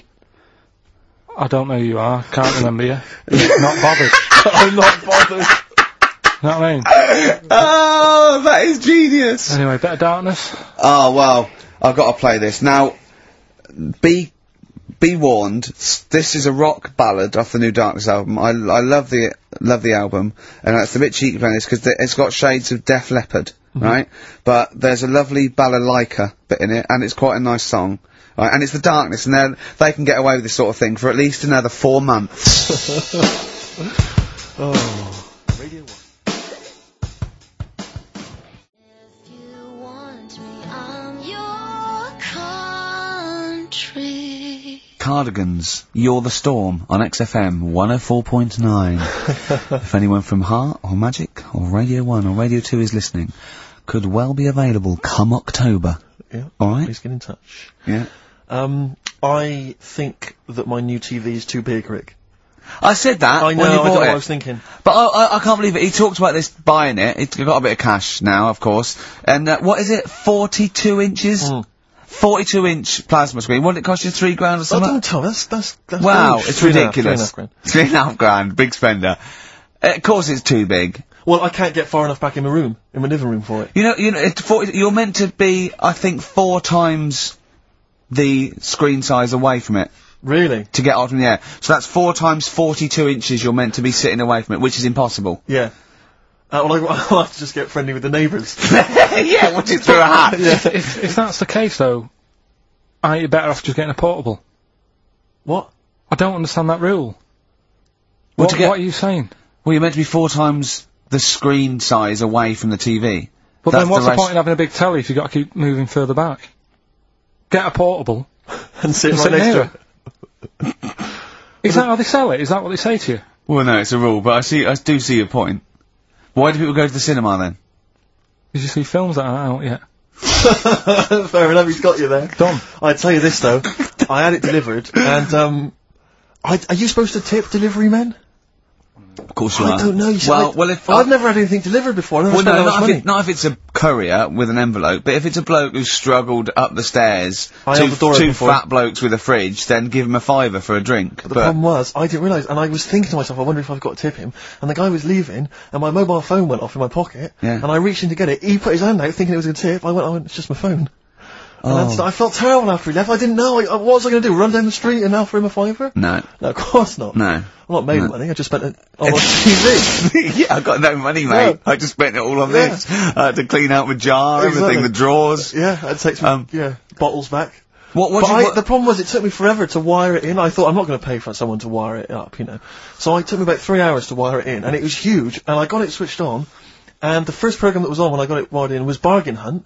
I don't know who you are, can't remember you. Not bothered. I'm not bothered. You know what I mean? Oh, that is genius. Anyway, Better Darkness. Oh, well, I've got to play this. Now, be be warned, s- this is a rock ballad off the new Darkness album. I, I love the love the album, and it's a bit cheeky playing this because it's got shades of Def Leppard, right? But there's a lovely balalaika bit in it, and it's quite a nice song. Right, and it's the Darkness, and they're- they can get away with this sort of thing for at least another four months. Oh, Radio One. If you want me, I'm your country. Cardigans, You're the Storm on X F M one oh four point nine. If anyone from Heart or Magic or Radio one or Radio two is listening, could well be available come October. Yeah. Alright? Please get in touch. Yeah. Um, I think that my new T V is too big, Rick. I said that I know, when you I don't know bought what it. I was thinking. But I, I, I can't believe it. He talked about this buying it. He's got a bit of cash now, of course. And uh, what is it? forty-two inches? Mm. forty-two inch plasma screen. What did it cost you? Three grand or Oh, something? don't tell me. That's, that's, that's Wow, very- it's three and a half, ridiculous. three and a half grand. Three and a half grand. Big spender. Uh, of course it's too big. Well, I can't get far enough back in my room, in my living room for it. You know, you know, it, forty, you're meant to be, I think, four times the screen size away from it Really? to get out from the air. So that's four times forty-two inches you're meant to be sitting away from it, which is impossible. Yeah. Uh, well, I, I'll have to just get friendly with the neighbours. Yeah, watch it through a hat. If, if, if that's the case though, aren't you better off just getting a portable? What? I don't understand that rule. Well, What, to get- what are you saying? Well, you're meant to be four times the screen size away from the T V. But That's then what's the, ratio- point in having a big telly if you've got to keep moving further back? Get a portable. And sit and right sit next to near it. it. Is that how they sell it? Is that what they say to you? Well, no, it's a rule, but I see, I do see your point. Why do people go to the cinema then? Did you see films that aren't out yet? Fair enough, he's got you there. Done. I'd tell you this though, I had it delivered, and um, I, are you supposed to tip delivery men? Of course you I are. don't know. You see, well, I, well, if I've I- never had anything delivered before. I've never Well, spent no, that much not if, money. it, not if it's a courier with an envelope, but if it's a bloke who's struggled up the stairs, I two, held the door two open for fat blokes with a fridge, then give him a fiver for a drink. The problem was, I didn't realise, and I was thinking to myself, I wonder if I've got to tip him. And the guy was leaving, and my mobile phone went off in my pocket, Yeah. and I reached in to get it. He put his hand out, thinking it was a tip. I went, oh, it's just my phone. And Oh. that's, I felt terrible after he left. I didn't know. I, I- what was I going to do? Run down the street and offer him a fiver? No. No, of course not. No. I'm not made No. money. I just spent it on my T V. Yeah, I've got no money, mate. Yeah. I just spent it all on Yeah. this. I had to clean out my jar, Exactly. everything, the drawers. Yeah, it takes me, Um, yeah, bottles back. What, what But do you, I, what, the problem was, it took me forever to wire it in. I thought, I'm not going to pay for someone to wire it up, you know. So it took me about three hours to wire it in, and it was huge, and I got it switched on, and the first program that was on when I got it wired in was Bargain Hunt.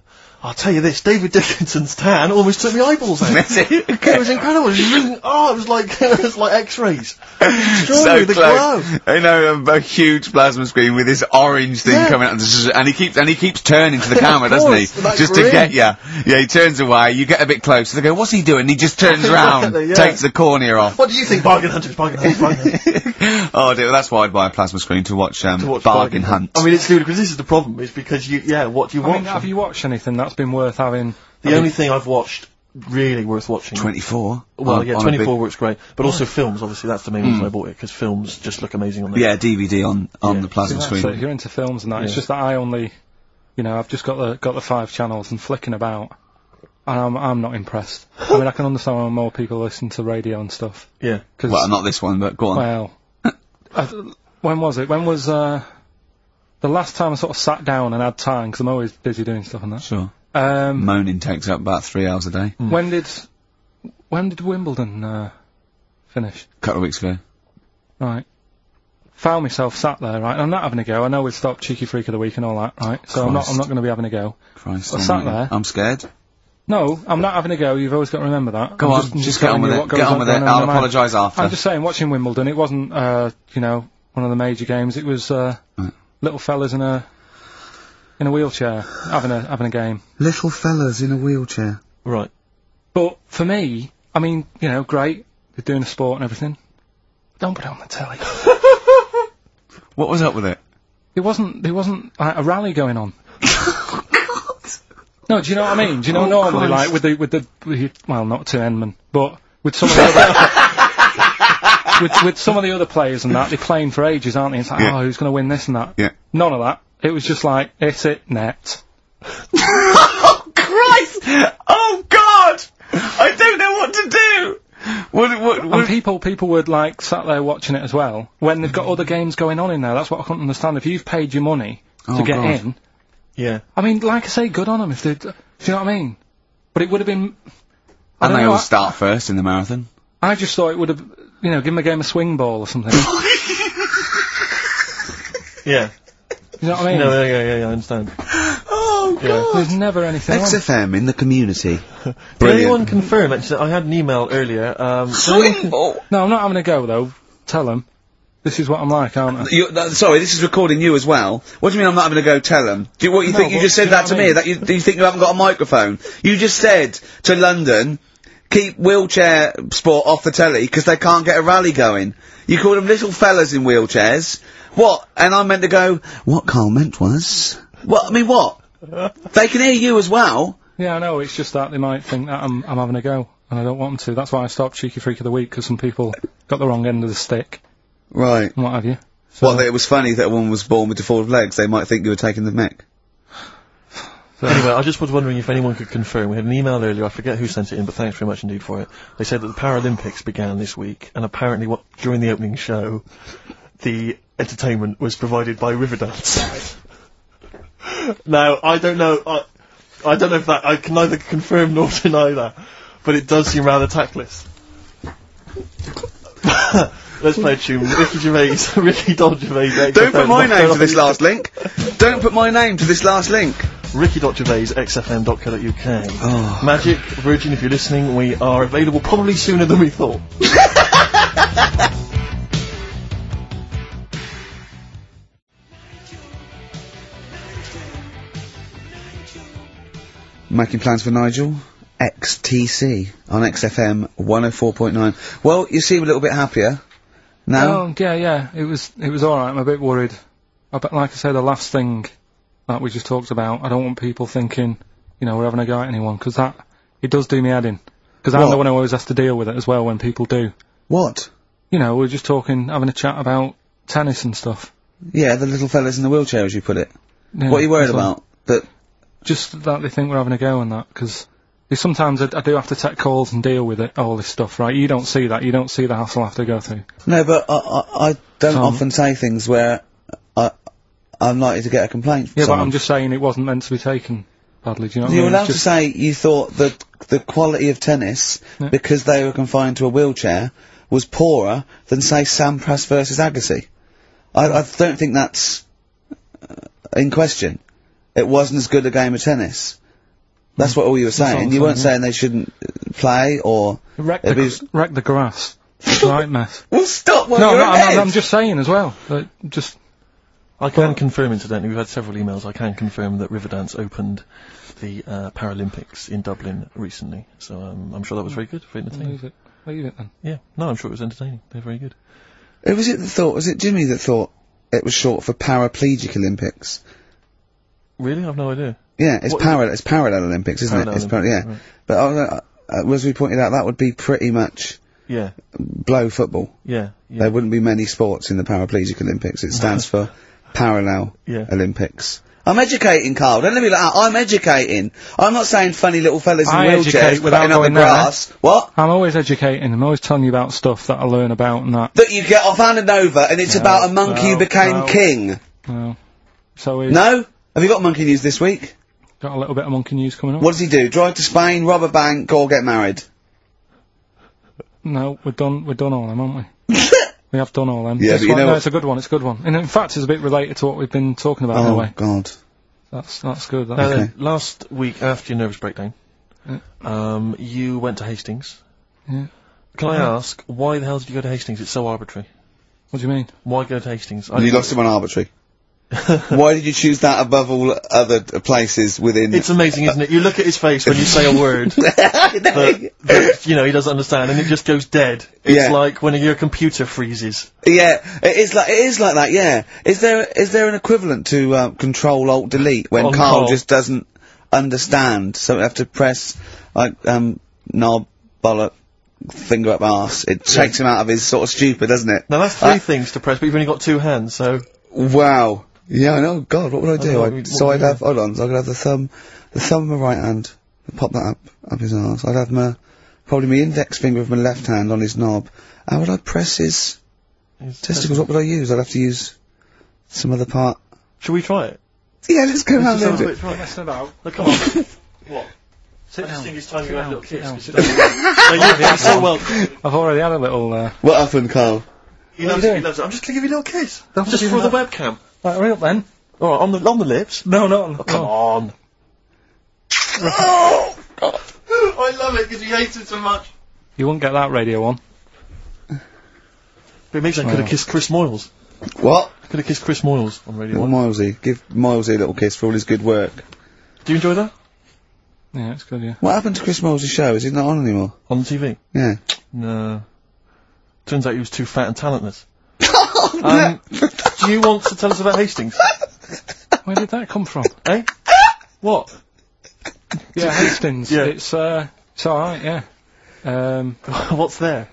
I'll tell you this, David Dickinson's tan almost took my eyeballs out. It was incredible. It was really, oh, it was like, it was like X-rays. So the close. glow. I know, um, a huge plasma screen with this orange thing Yeah. coming out, and, this is- and he keeps and he keeps turning to the camera, Of doesn't he? course, that's Just to brilliant. get you. Yeah, he turns away. You get a bit closer. They go, "What's he doing?" He just turns around, Exactly, yeah. takes the cornea off. What do you think, Bargain Hunters? Bargain Hunters, Bargain Hunters. Oh dear, well, that's why I'd buy a plasma screen to watch um, To watch Bargain Hunt. I mean, it's ludicrous. This is the problem, is because you, yeah, what do you I watch? mean, have you watched anything that's been worth having? the I mean, only thing I've watched really worth watching. twenty-four. Well, on- yeah, on a twenty-four big- works great, but also films. Obviously, that's the main reason I bought it, because films just look amazing on there. Yeah, D V D on on Yeah. the plasma that's screen. it, you're into films and that. It's Yeah. just that I only, you know, I've just got the got the five channels and flicking about, and I'm I'm not impressed. I mean, I can understand why more people listen to radio and stuff. Yeah. Cause, Well, not this one, but go on. well, I, when was it? When was uh, the last time I sort of sat down and had time? Because I'm always busy doing stuff and that. Sure. Um, Moaning takes up about three hours a day. when did when did Wimbledon uh, finish? A couple of weeks ago. Right. Found myself sat there, right, and I'm not having a go. I know we've stopped Cheeky Freak of the Week and all that, right? So I'm not, Christ. I'm not going to be having a go. Christ. I I'm sat really- there. I'm scared. No, I'm not having a go. You've always got to remember that. Go I'm on, just, just, just get on telling with you it. what goes Get on on with it. going on in I'll my mind. apologise after. I'm just saying, watching Wimbledon, it wasn't, uh, you know, one of the major games. It was uh, Right. little fellas in a in a wheelchair having a having a game. Little fellas in a wheelchair. Right. But for me, I mean, you know, great, they're doing a sport and everything. Don't put it on the telly. What was up with it? It wasn't. There wasn't like, a rally going on. No, do you know what I mean? Do you know Oh, normally, Christ. like with the with the with, well, not to Enman, but with some of the other with with some of the other players and that, they're playing for ages, aren't they? It's like, Yeah. oh, who's going to win this and that? Yeah. None of that. It was just like, hit it, net. Oh, Christ! Oh, God! I don't know what to do! What, what, And what, people people would like sat there watching it as well when they've got other games going on in there. That's what I couldn't understand. If you've paid your money Oh, to get God. in, Yeah. I mean, like I say, good on them if they. Do you know what I mean? But it would have been. I and don't they know, all I- start first in the marathon. I just thought it would have, you know, give them a game of swing ball or something. Yeah. You know what I mean? No, yeah, yeah, yeah, yeah, I understand. Oh, Yeah. There's never anything on. X F M in the community. Did Brilliant. anyone confirm, actually, I had an email earlier, um... did anyone Swing ball! No, I'm not having a go though. Tell them. This is what I'm like, aren't I? You, that, sorry, this is recording you as well. What do you mean I'm not having to go tell them? Do you, what you No, think you but just do said you know that what to I me? mean? That you, do you think you haven't got a microphone? You just said to London, keep wheelchair sport off the telly because they can't get a rally going. You called them little fellas in wheelchairs. What? And I meant to go, what Carl meant was... What? I mean, what? They can hear you as well. Yeah, I know. It's just that they might think that I'm, I'm having a go, and I don't want them to. That's why I stopped Cheeky Freak of the Week, because some people got the wrong end of the stick Right. and what have you. So, Well, it was funny that a woman was born with deformed legs. They might think you were taking the mick. Anyway, I just was wondering if anyone could confirm. We had an email earlier, I forget who sent it in, but thanks very much indeed for it. They said that the Paralympics began this week, and apparently what, during the opening show, the entertainment was provided by Riverdance. Now, I don't know, I, I don't know if that, I can neither confirm nor deny that, but it does seem rather tactless. Let's play a tune. Ricky Gervais, Ricky Don Gervais. Don't put my name to this last link. Don't put my name to this last link. Ricky.Gervais, x f m dot co dot u k. Oh. Magic, Virgin, if you're listening, we are available probably sooner than we thought. Making plans for Nigel? X T C on X F M one oh four point nine. Well, you seem a little bit happier now. Oh, yeah, yeah. It was it was all right. I'm a bit worried. I bet, like I say, the last thing that we just talked about. I don't want people thinking, you know, we're having a go at anyone, because that it does do me head in. Because I'm What? the one who always has to deal with it as well when people do. What? You know, we're just talking, having a chat about tennis and stuff. Yeah, the little fellas in the wheelchair, as you put it. Yeah, What are you worried that's all. about? That Just that they think we're having a go and that, because sometimes I, I do have to take calls and deal with it, all this stuff, right? You don't see that. You don't see the hassle I have to go through. no, but I, I, I don't Um, often say things where I, I'm likely to get a complaint from Yeah, but someone. I'm just saying it wasn't meant to be taken badly. Do you know what I You're mean? allowed It's to just- say you thought that the quality of tennis, Yeah. because they were confined to a wheelchair, was poorer than, say, Sampras versus Agassi. I, I don't think that's uh, in question. It wasn't as good a game of tennis. That's what all you were saying. I'm You weren't saying, saying they shouldn't uh, play or... Wreck It'd the, be gr- wreck the grass. Right mess. Well, stop while No, you're no, I'm, ahead. I'm just saying as well. That just I can confirm, incidentally, we've had several emails, I can confirm that Riverdance opened the uh, Paralympics in Dublin recently. So um, I'm sure that was very good, very entertaining. leave it. Leave it then. Yeah, no, I'm sure it was entertaining. They're very good. Who was it that thought? Was it Jimmy that thought it was short for Paraplegic Olympics? Really? I've no idea. Yeah, it's What- parallel. It's parallel Olympics, isn't it? It's par- Paralympics, yeah. right. But uh, uh, as we pointed out, that would be pretty much Yeah, blow football. yeah, yeah. There wouldn't be many sports in the Paraplegic Olympics. It stands for Parallel Yeah. Olympics. I'm educating, Carl. Don't let me like that. I'm educating. I'm not saying funny little fellas in I wheelchairs educate without cutting up the going there. grass. What? I'm always educating. I'm always telling you about stuff that I learn about and that. That you get off hand and over, and it's No, about a monkey who no, became no. king. Well, so is No? Have you got monkey news this week? got a little bit of monkey news coming up. What does he do? Drive to Spain, rob a bank, or get married? No, we're done. We're done all them, aren't we? We have done all them. Yeah, This but you one- know no, what- it's a good one. It's a good one. And in fact, it's a bit related to what we've been talking about Oh, anyway. God. That's that's good. That's Now Okay. then, last week after your nervous breakdown, Yeah. um, you went to Hastings. Yeah. Can I Yeah. ask, why the hell did you go to Hastings? It's so arbitrary. What do you mean? Why go to Hastings? I- You lost him on arbitrary. Why did you choose that above all other uh, places within... It's amazing, isn't it? You look at his face when you say a word that, that, you know, he doesn't understand, and it just goes dead. It's Yeah. like when your computer freezes. Yeah, it is like it is like that. Yeah, is there is there an equivalent to uh, Control Alt Delete when On Carl call. just doesn't understand? So we have to press like um knob bollock finger up arse. It takes him out of his sort of stupid, doesn't it? Now that's three Uh, things to press, but you've only got two hands, so... Wow. Yeah, I know. God, what would I do? know, I'd- what would- so what I'd would you have hold on. So I could have the thumb, the thumb of my right hand, pop that up up his arse. I'd have my probably my index finger of my left hand on his knob. How would I press his It's- testicles? What would I use? I'd have to use some other part. Should we try it? Yeah, let's go Let's around there. just and have do a it. bit, right. Messing about. Look, come on. What? Sit I just down. think it's time Sit you had a down, little sit kiss. down, It's sit just- down. No, you're so welcome. I've already had a little. Uh, What happened, Carl? He What are loves you it, he doing? loves it. I'm just gonna give you a little kiss. Don't Just do for the that. webcam. right, hurry up then. Alright, on the, on the lips. No, no, no. Come on. Oh! I love it because he hates it so much. You won't get that radio on. But it makes I could have Oh. kissed Chris Moyles. What? Could have kissed Chris Moyles on Radio Little one. Milesy. Give Milesy a little kiss for all his good work. Do you enjoy that? Yeah, it's good. Yeah. What happened to Chris Miles's show? Is he not on anymore? On the T V? Yeah. No. Turns out he was too fat and talentless. Um, do you want to tell us about Hastings? Where did that come from? Eh? What? Yeah, Hastings. Yeah. It's uh, it's all right. Yeah. Um, What's there?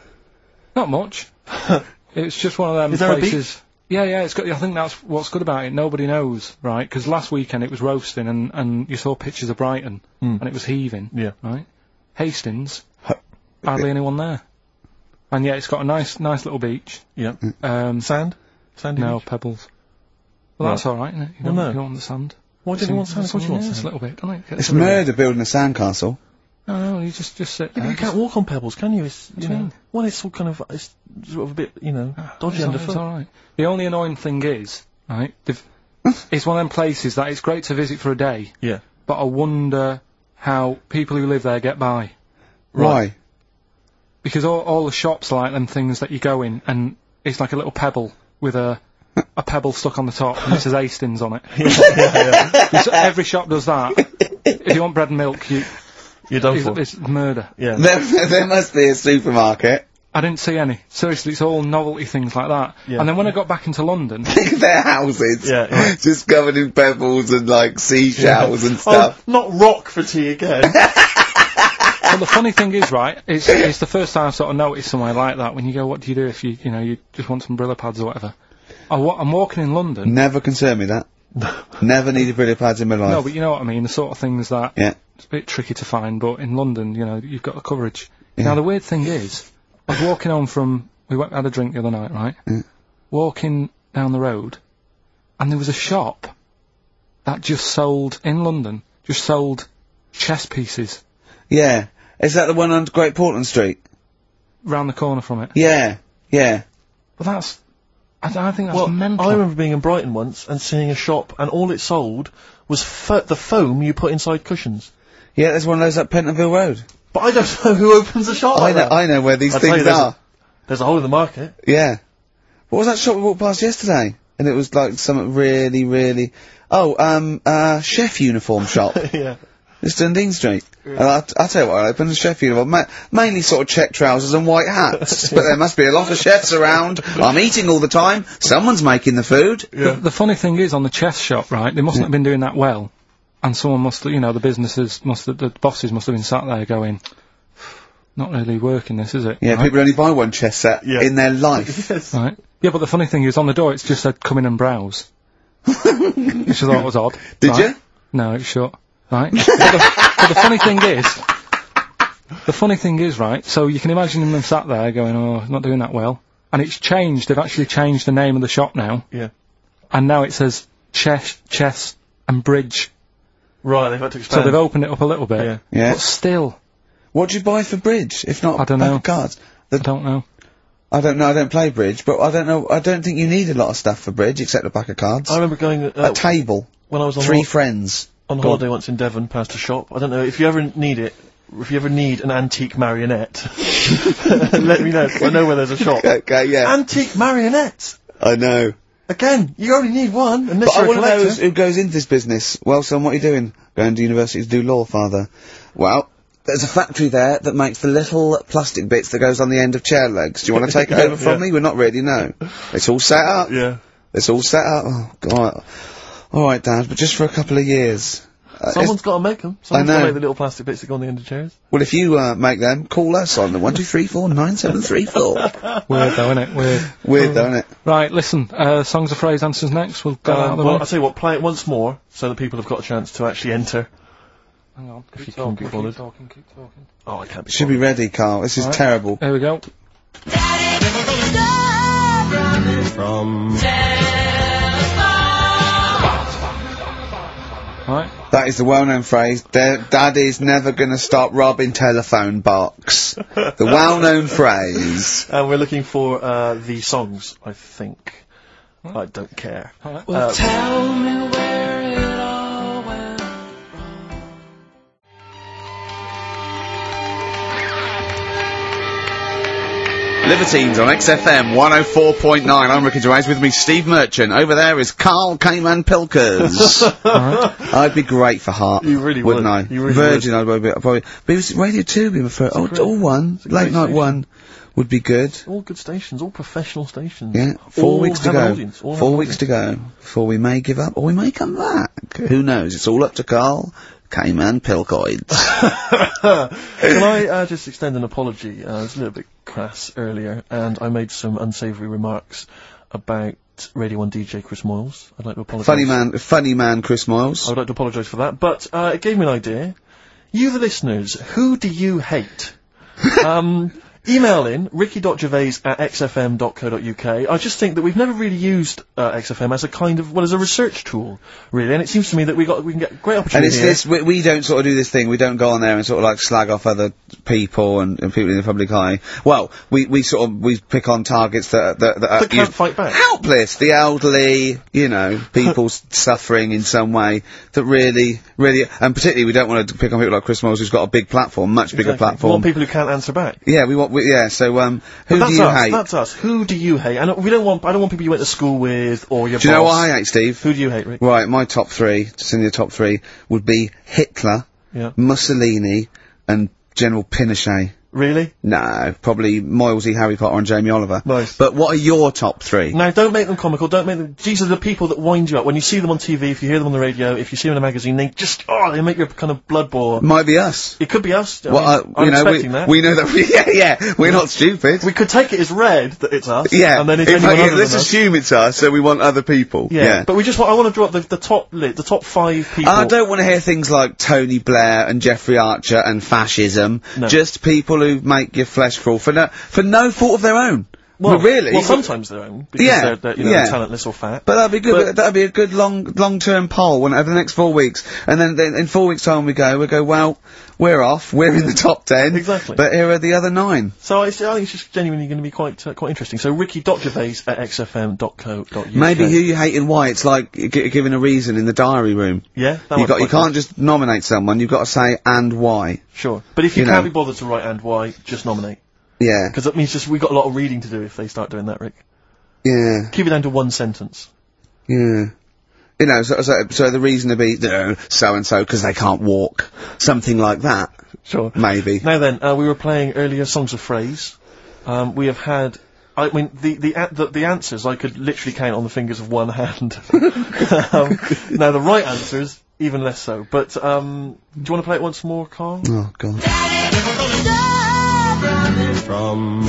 not much. It's just one of them Is there a places. Yeah, yeah. It's got. I think that's what's good about it. Nobody knows, right? Because last weekend it was roasting, and and you saw pictures of Brighton, Hmm. and it was heaving. Yeah. Right. Hastings, hardly anyone there. And yeah, it's got a nice, nice little beach. Yeah. Um, Sand? Sandy no beach? pebbles. Well, that's all right, isn't it? You Well, don't, no. you don't want the sand. Why didn't you want sand? Of course you want Yeah, sand. a little bit, don't it? Gets It's everywhere. murder building a sandcastle. No, no, you just just sit Yeah, there. but you can't walk on pebbles, can you? It's, you What do you know, mean? well, it's all kind of, it's sort of a bit, you know, dodgy It's all- underfoot. It's all right. The only annoying thing is, right? they've- It's one of them places that it's great to visit for a day, Yeah. but I wonder how people who live there get by. Why? Because all, all the shops are like them things that you go in, and it's like a little pebble with a a pebble stuck on the top, and it says Hastings on it. It's- every shop does that. If you want bread and milk, you You're done it's, for. it's murder. Yeah. There, there must be a supermarket. I didn't see any. Seriously, it's all novelty things like that. Yeah. And then when I got back into London, Think of their houses. Yeah, yeah. Just covered in pebbles and like seashells and Oh, stuff. not rock for tea again. well, the funny thing is, right, it's, it's the first time I've sort of noticed somewhere like that. When you go, what do you do if you, you know, you just want some Brillo pads or whatever? I wa- I'm walking in London. Never concerned me that. Never needed Brillo pads in my life. No, but you know what I mean. The sort of things that Yeah. it's a bit tricky to find, but in London, you know, you've got the coverage. Yeah. Now the weird thing is, I was walking home from we went had a drink the other night, right? Yeah. Walking down the road, and there was a shop that just sold in London, just sold chess pieces Yeah. Is that the one on Great Portland Street? round the corner from it. Yeah. Yeah. But that's, I, I think that's Well, mental. I remember being in Brighton once and seeing a shop, and all it sold was fo- the foam you put inside cushions. Yeah, there's one of those up Pentonville Road. But I don't know who opens a shop I like know, that. I know where these I'll tell things you, there's are. A, there's a hole in the market. Yeah. What was that shop we walked past yesterday? And it was like something really, really... Oh, um, uh, chef uniform shop. Yeah. It's Dundee Street. And I'll, I'll tell you what, I opened a chef uniform. Ma- mainly sort of check trousers and white hats. But there must be a lot of chefs around. I'm eating all the time. Someone's making the food. Yeah. The funny thing is, on the chess shop, right, they mustn't have been doing that well. And someone must, you know, the businesses must have, the bosses must have been sat there going, not really working this, is it? Yeah, right? people only buy one chess set Yeah. in their life. Yes. Right. Yeah, but the funny thing is, on the door, it's just said, come in and browse. Which I thought was odd. Did right? you? No, it's shut. Right. but, the, but the funny thing is, the funny thing is, right, so you can imagine them sat there going, oh, not doing that well. And it's changed, they've actually changed the name of the shop now. Yeah. And now it says chess, chess and bridge. Right, they've had to So expand. they've opened it up a little bit. Yeah. Yeah. But still, What do you buy for bridge, if not I don't pack know. of cards? I don't know. I don't know, I don't play bridge, but I don't know, I don't think you need a lot of stuff for bridge, except a pack of cards. I remember going uh, a table. when I was on Three hol- friends. on Go on. holiday once in Devon, past a shop. I don't know if you ever need it. If you ever need an antique marionette, let me know. I know where there's a shop. Okay, yeah. Antique marionettes. I know. Again, you only need one unless But I you're a want to know collector. who goes into this business. Well, son, what are you doing? Going to university to do law, father. Well, there's a factory there that makes the little plastic bits that goes on the end of chair legs. Do you want to take it Yeah, over from yeah. me? We're not ready, no. It's all set up. Yeah. It's all set up. Oh, God. All right, Dad, but just for a couple of years. Uh, Someone's got to make them. Someone's got know. to make the little plastic bits that go on the end of chairs. well, if you uh, make them, call us on the one two three four nine seven three four. Weird though, innit? Weird. Weird, though, isn't it? Right, listen, uh, songs of phrase answers next. We'll go out Um, of the well, way. I'll tell you what, play it once more so that people have got a chance to actually enter. Hang on, if keep you can talking, be keep bothered. talking, keep talking. Oh, I can't be Should be ready, Carl. This is All right. terrible. Here we go. From Right. That is the well-known phrase, "Da- Daddy's never gonna stop robbing telephone box." The well-known phrase. And we're looking for uh, the songs, I think. I don't care. All right. Uh, Tell me where it all went. Libertines on X F M one oh four point nine. I'm Ricky Gervais, with me Steve Merchant. Over there is Carl Cayman Pilkers. I'd be great for Heart. You really wouldn't would. I? You really Virgin, I'd probably, probably. But it was Radio two be my first. Oh, great- all one. a Late great night station. one would be good. all good stations, all professional stations. Yeah, four All weeks to have an go. audience, all have Four an weeks to go before we may give up or we may come back. Who knows? It's all up to Carl Cayman Pilkoids. Can I uh, just extend an apology? Uh, I was a little bit crass earlier, and I made some unsavoury remarks about Radio one D J Chris Moyles. I'd like to apologise. funny man, funny man, Chris I Moyles. would like to apologise for that, but uh, it gave me an idea. You, the listeners, who do you hate? um, email in ricky.gervais at xfm.co.uk. I just think that we've never really used uh, X F M as a kind of, well, as a research tool, really, and it seems to me that we got we can get great And opportunity it's here. this, we, we don't sort of do this thing, we don't go on there and sort of like slag off other people and, and people in the public eye. Well, we, we sort of, we pick on targets that, that, that, are That can't you- fight back. helpless, the elderly, you know, people s- suffering in some way that really, really, and particularly we don't want to pick on people like Chris Moyles who's got a big platform, much bigger Exactly. We platform. want people who can't answer back. Yeah, we want, we, yeah, so, um, who But that's do you us. hate? That's us. Who do you hate? And we don't want. I don't want people you went to school with or your Do you know boss. what I hate, Steve? Who do you hate, Rick? Right, my top three, just in the top three, would be Hitler, Yeah. Mussolini, and General Pinochet. Really? No, probably Moylesy, Harry Potter, and Jamie Oliver. Nice. But what are your top three? Now, don't make them comical. Don't make them. These are the people that wind you up when you see them on T V. If you hear them on the radio, if you see them in a magazine, they just oh, they make your kind of blood boil. Might be us. It could be us. I Well, mean, uh, I'm you know, we, expecting that. we know that. We, yeah, yeah, we're not stupid. We could take it as read that it's us. yeah, And then it's in anyone fact, yeah, other let's than us. assume it's us, so we want other people. Yeah. Yeah. But we just want. I want to drop the the top lit, the top five people. And I don't want to hear things like Tony Blair and Jeffrey Archer and fascism. No. Just people who make your flesh crawl for no for no fault of their own. Well, really? Well, But- sometimes their own because Yeah, they're, they're you know yeah. talentless or fat. But that'd be good. But- that'd be a good long, long-term poll when, over the next four weeks, and then, then in four weeks' time we go. We go. Well, we're off. We're in the top ten. Exactly. But here are the other nine. So I, I think it's just genuinely going to be quite uh, quite interesting. So Ricky dot Gervais at x f m dot co dot u k. Maybe who you hate and why. It's like g- giving a reason in the diary room. Yeah, that You one's got. You quite can't just nominate someone. You've got to say and why. good. Sure, but if you, you can't know. be bothered to write and why, just nominate Yeah. because that means just we got a lot of reading to do if they start doing that, Rick. Yeah. Keep it down to one sentence. Yeah. You know. So, so, so the reason to be so and so because they can't walk. Something like that. Sure. Maybe. Now then, uh, we were playing earlier songs of phrase. Um, we have had. I mean, the the, a- the the answers I could literally count on the fingers of one hand. um, now the right answers even less so. But um, do you want to play it once more, Carl? Oh God. From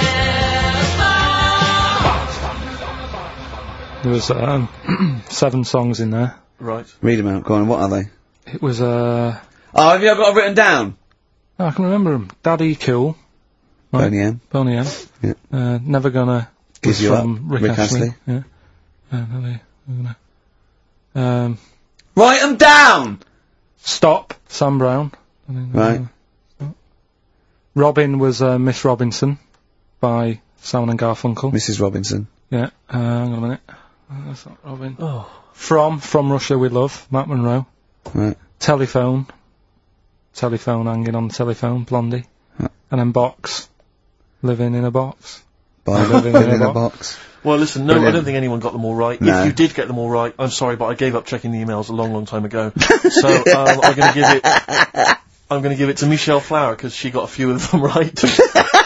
There was um, seven songs in there. Right. Read them out. Go on. What are they? It was, uh, Oh, have you got it written down? oh, I can remember them. Daddy Cool. Right. Boney M. Boney M. Yeah. Uh, Never Gonna. Gives was You from Up, Rick, Rick Astley. Astley. Yeah. Uh, Never Gonna. Um, Write them down. Stop, Sam Brown. I mean, Right. uh, Robin was uh, Miss Robinson by Simon and Garfunkel. Missus Robinson. Yeah. Uh, hang on a minute. Uh, that's not Robin. Oh. From From Russia with Love, Matt Monro. Right. Telephone. Telephone hanging on the telephone, Blondie. Huh. And then Box. Living in a Box. By Living living in in a a box. Well, listen, no, I Brilliant. don't think anyone got them all right. No. If you did get them all right, I'm sorry, but I gave up checking the emails a long, long time ago. so um, I'm going to give it. I'm going to give it to Michelle Flower because she got a few of them right. so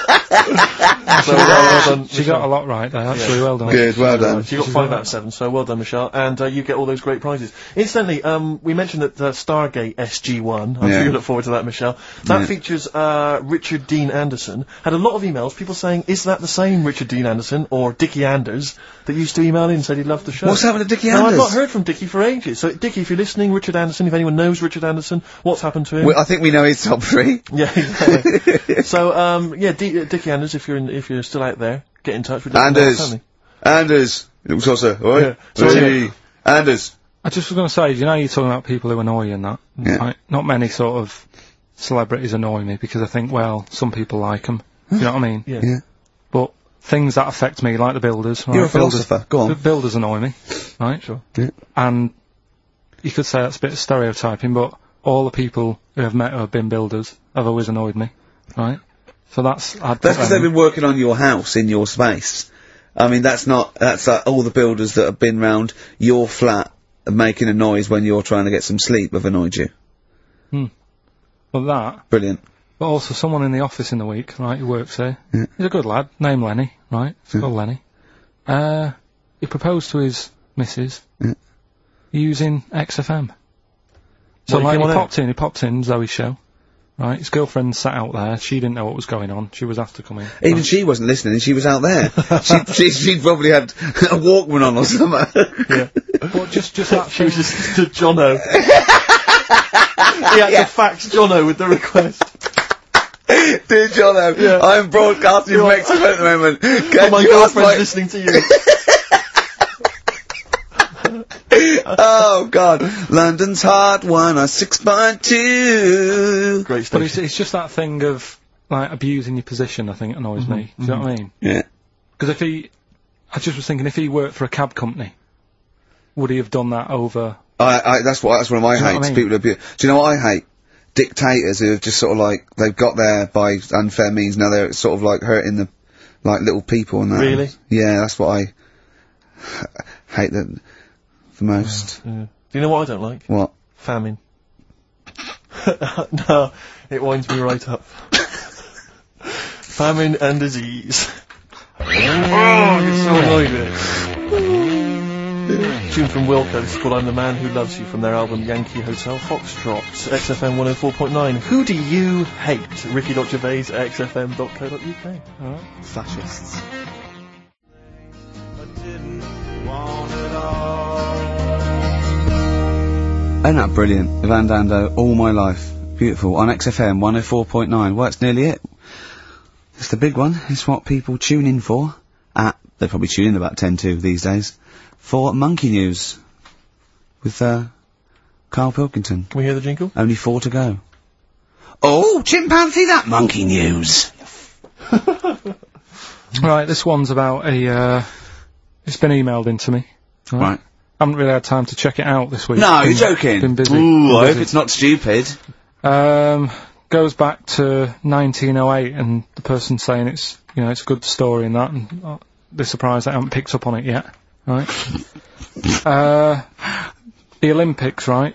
well done, She Michelle. got a lot right there, actually. Yeah. Well done. Good. Well done. She got five out of seven, so well done, Michelle. And uh, you get all those great prizes. Incidentally, um, we mentioned that uh, Stargate S G one. I'm Yeah. sure you look forward to that, Michelle. That Yeah. features uh, Richard Dean Anderson. Had a lot of emails, people saying, is that the same Richard Dean Anderson or Dickie Anders that used to email in and said he loved the show? What's happened to Dickie No, I've Anders? not heard from Dickie for ages. So, Dickie, if you're listening, Richard Anderson, if anyone knows Richard Anderson, what's happened to him? Well, I think we know his top three. Yeah, exactly. so, um, yeah, D- uh, Dickie Anders, if you're in, if you're still out there, get in touch with us. Anders. Anders. It was also, oi. Yeah. So, Hey. yeah. Anders. I just was going to say, you know, you're talking about people who annoy you and that. Yeah. Right? Not many sort of celebrities annoy me because I think, well, some people like them. You know what I mean? Yeah. Yeah. But things that affect me, like the builders. Right? You're a Builders- philosopher. Go on. The builders annoy me, right? Sure. Yeah. And you could say that's a bit of stereotyping, but all the people who I've met who have been builders have always annoyed me, right? So that's... I'd put That's because them- they've been working on your house in your space. I mean, that's not, that's like all the builders that have been round your flat and making a noise when you're trying to get some sleep have annoyed you. Well, that, Brilliant. but also someone in the office in the week, right, who works here. Yeah. He's a good lad, named Lenny, right? He's Yeah. called Lenny. Uh, he proposed to his missus Yeah. using X F M. So What, he like, came he on air? popped in, he popped in Zoe's show, right? His girlfriend sat out there, she didn't know what was going on, she was asked to come in. Even she wasn't listening, she was out there. she, she, she probably had a Walkman on or something. Yeah. But just, just that She was thing- just to Jono. He had to fax Jono with the request. Dear Jono, Yeah. I'm broadcasting from X F M at the moment. Can Oh, my you ask girlfriend's my- listening to you. Oh God, London's Hot one oh six point two. Great But it's, station. it's just that thing of, like, abusing your position, I think, annoys me. Do you know what I mean? Yeah. Because if he... I just was thinking, if he worked for a cab company, would he have done that over... I, I, that's what, that's one of my Do you know what hates. I mean? People abuse. Do you know what I hate? Dictators who have just sort of like, they've got there by unfair means, now they're sort of like hurting the, like, little people and that. Really? Yeah, that's what I h- hate the, the most. Yeah. Do you know what I don't like? What? Famine. No, it winds me right up. Famine and disease. Oh, I get so annoyed with it. Tune from Wilco, this is called I'm the Man Who Loves You from their album Yankee Hotel Foxtrot, X F M one oh four point nine. Who do you hate? Ricky dot Gervais at x f m dot co dot u k. Alright. Fascists. Isn't that brilliant? Van Dando, All My Life. Beautiful. On X F M one oh four point nine. Well, that's nearly it. It's the big one. It's what people tune in for. at, they probably tune in about ten to these days, for Monkey News with, uh, Carl Pilkington. Can we hear the jingle? Only four to go. Oh, chimpanzee, that Monkey News! Right, this one's about a, uh, it's been emailed into me. Right. Haven't really had time to check it out this week. No, Been- you're joking. Been busy. Ooh, Been I hope busy. it's not stupid. Um, goes back to nineteen oh eight, and the person saying it's, you know, it's a good story and that, and uh, they're surprised I haven't picked up on it yet. Right. uh, the Olympics, right?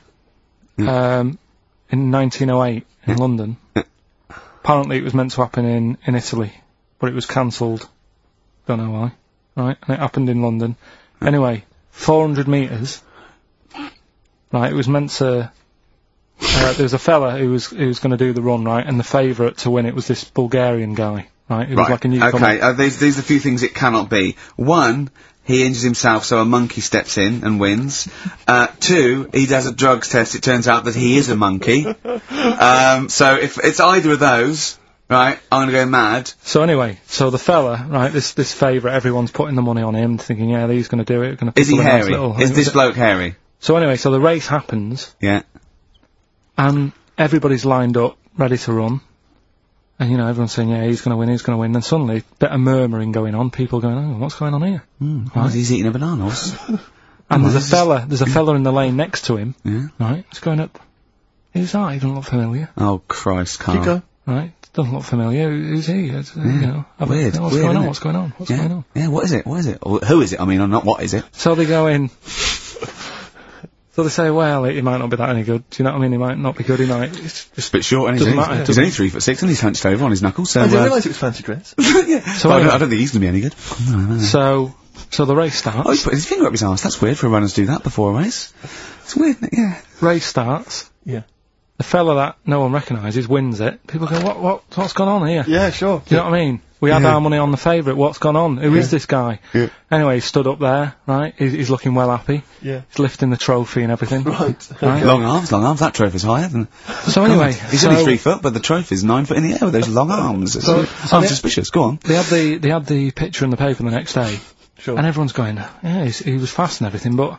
Um, in nineteen oh eight in London. Apparently it was meant to happen in, in Italy, but it was cancelled. Don't know why. Right, and it happened in London. Anyway, four hundred metres. Right, it was meant to... Uh, there was a fella who was who was going to do the run, right, and the favourite to win it was this Bulgarian guy, right? It was like a newcomer. Okay, uh, these, these are a few things it cannot be. One, he injures himself, so a monkey steps in and wins. Uh, two, he does a drugs test, it turns out that he is a monkey. um, so if it's either of those, right, I'm gonna go mad. So anyway, so the fella, right, this this favourite, everyone's putting the money on him, thinking, yeah, he's going to do it. Gonna Is he put a nice hairy? little- Is this bloke hairy? So anyway, so the race happens, Yeah. and everybody's lined up, ready to run. And, you know, everyone's saying, yeah, he's going to win, he's going to win. Then suddenly, a bit of murmuring going on, people going, oh, what's going on here? Mm, why is he eating a banana? What's- And there's a Nice. fella, there's a fella in the lane next to him, Yeah. right? It's going up. Who's that? He doesn't look familiar, Oh, Christ, Carl. Keep going. right? Doesn't look familiar. Who- Who's he? It's, uh, You know, have a- Weird, What's weird, going on? isn't it? What's going on? What's Yeah. going on? Yeah, what is it? What is it? Or who is it? I mean, or not what is it? So they go in. So they say, well, he might not be that any good. Do you know what I mean? He might not be good. He might. It's just It's a bit short, and he's, Doesn't only- matter. he's only three foot six, and he's hunched over on his knuckles, so, I didn't uh, realise it was fancy dress. yeah. So But I, don't, anyway- I don't think he's gonna be any good. No, no, no. so. So the race starts. Oh, he's put his finger up his arse. That's weird for a runner to do that before a race. It's weird, isn't it? Yeah. Race starts. Yeah. The fella that no one recognises wins it. People go, what, what, what's gone on here? Yeah, sure. Do you know what I mean? We had Yeah. our money on the favourite. What's gone on? Who is this guy? Yeah. Anyway, he stood up there, right? He's, he's looking well happy. Yeah. He's lifting the trophy and everything. Right. Right. Long arms, long arms. That trophy's higher than. So anyway, He's so only three foot, but the trophy's nine foot in the air with those long arms. It's, So- so I'm the- suspicious. Go on. they had the they had the picture in the paper the next day, Sure. and everyone's going, yeah, he's, he was fast and everything, but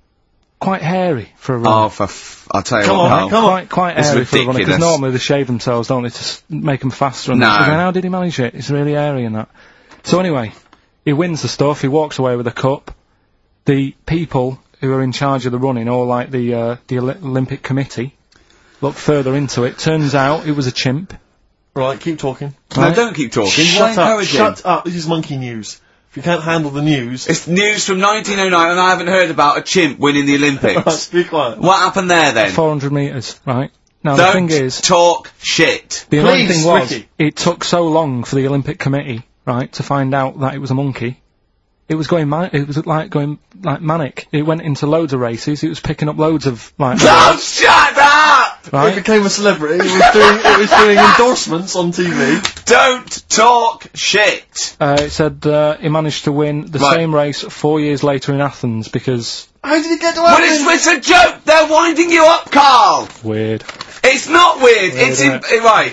quite hairy for a runner. Oh, for f- I'll tell you Come what. on, Carl. come on. Quite, quite It's airy for a runner, because ridiculous. normally they shave themselves, don't they, to s- make them faster and No. that. They're going, how did he manage it? It's really airy and that. So anyway, he wins the stuff, he walks away with a cup. The people who are in charge of the running, or like the, uh, the Oli- Olympic Committee, look further into it. Turns out it was a chimp. Right, keep talking. No, Right. don't keep talking. Why Shut up. encourage him? Shut up. This is monkey news. If you can't handle the news, It's news from nineteen oh nine, and I haven't heard about a chimp winning the Olympics. be quiet. What happened there then? four hundred metres, right? Now the Don't thing is, talk shit. the annoying Please, thing was, Ricky. it took so long for the Olympic Committee, right, to find out that it was a monkey. It was going ma- it was like going like manic. It went into loads of races. It was picking up loads of like Oh, shut up! It right. became a celebrity. It was doing, it was doing endorsements on T V. Don't talk shit. Uh, it said uh, he managed to win the Right. same race four years later in Athens because How did he get to Well, Athens? it's, it's a joke. They're winding you up, Carl. weird. It's not weird. it's in, isn't right.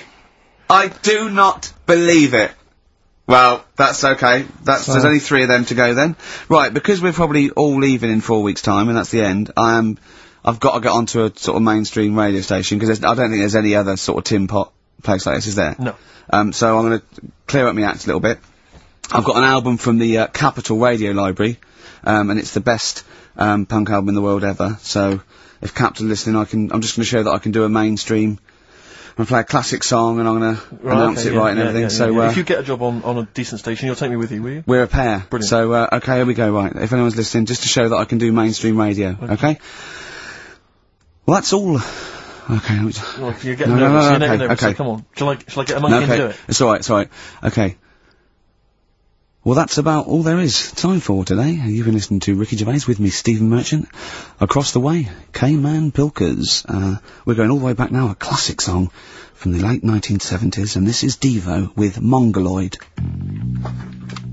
I do not believe it. Well, that's okay. That's So- there's only three of them to go then. Right, because we're probably all leaving in four weeks' time, and that's the end. I am. I've got to get onto a sort of mainstream radio station because I don't think there's any other sort of tin pot place like this, is there? No. Um, so I'm going to clear up my act a little bit. I've got an album from the uh, Capitol Radio Library, um, and it's the best um, punk album in the world ever. So if Capitol are listening, I can. I'm just going to show that I can do a mainstream. I'm going to play a classic song, and I'm going to announce okay, it yeah, right and yeah, everything. yeah, so yeah. uh, if you get a job on, on a decent station, you'll take me with you, will you? we're a pair. Brilliant. So uh, okay, here we go. Right, if anyone's listening, just to show that I can do mainstream radio. Okay. Well, that's all. Okay. let me just- Well, if you're getting No, no, nervous, no, you're okay, getting nervous, so okay. come on. Shall I, shall I get a No, monkey and do okay, it? it's all right. It's all right. Okay. Well, that's about all there is time for today. You've been listening to Ricky Gervais with me, Stephen Merchant. Across the way, K-Man Pilkers. Uh, we're going all the way back now, a classic song from the late nineteen seventies, and this is Devo with Mongoloid.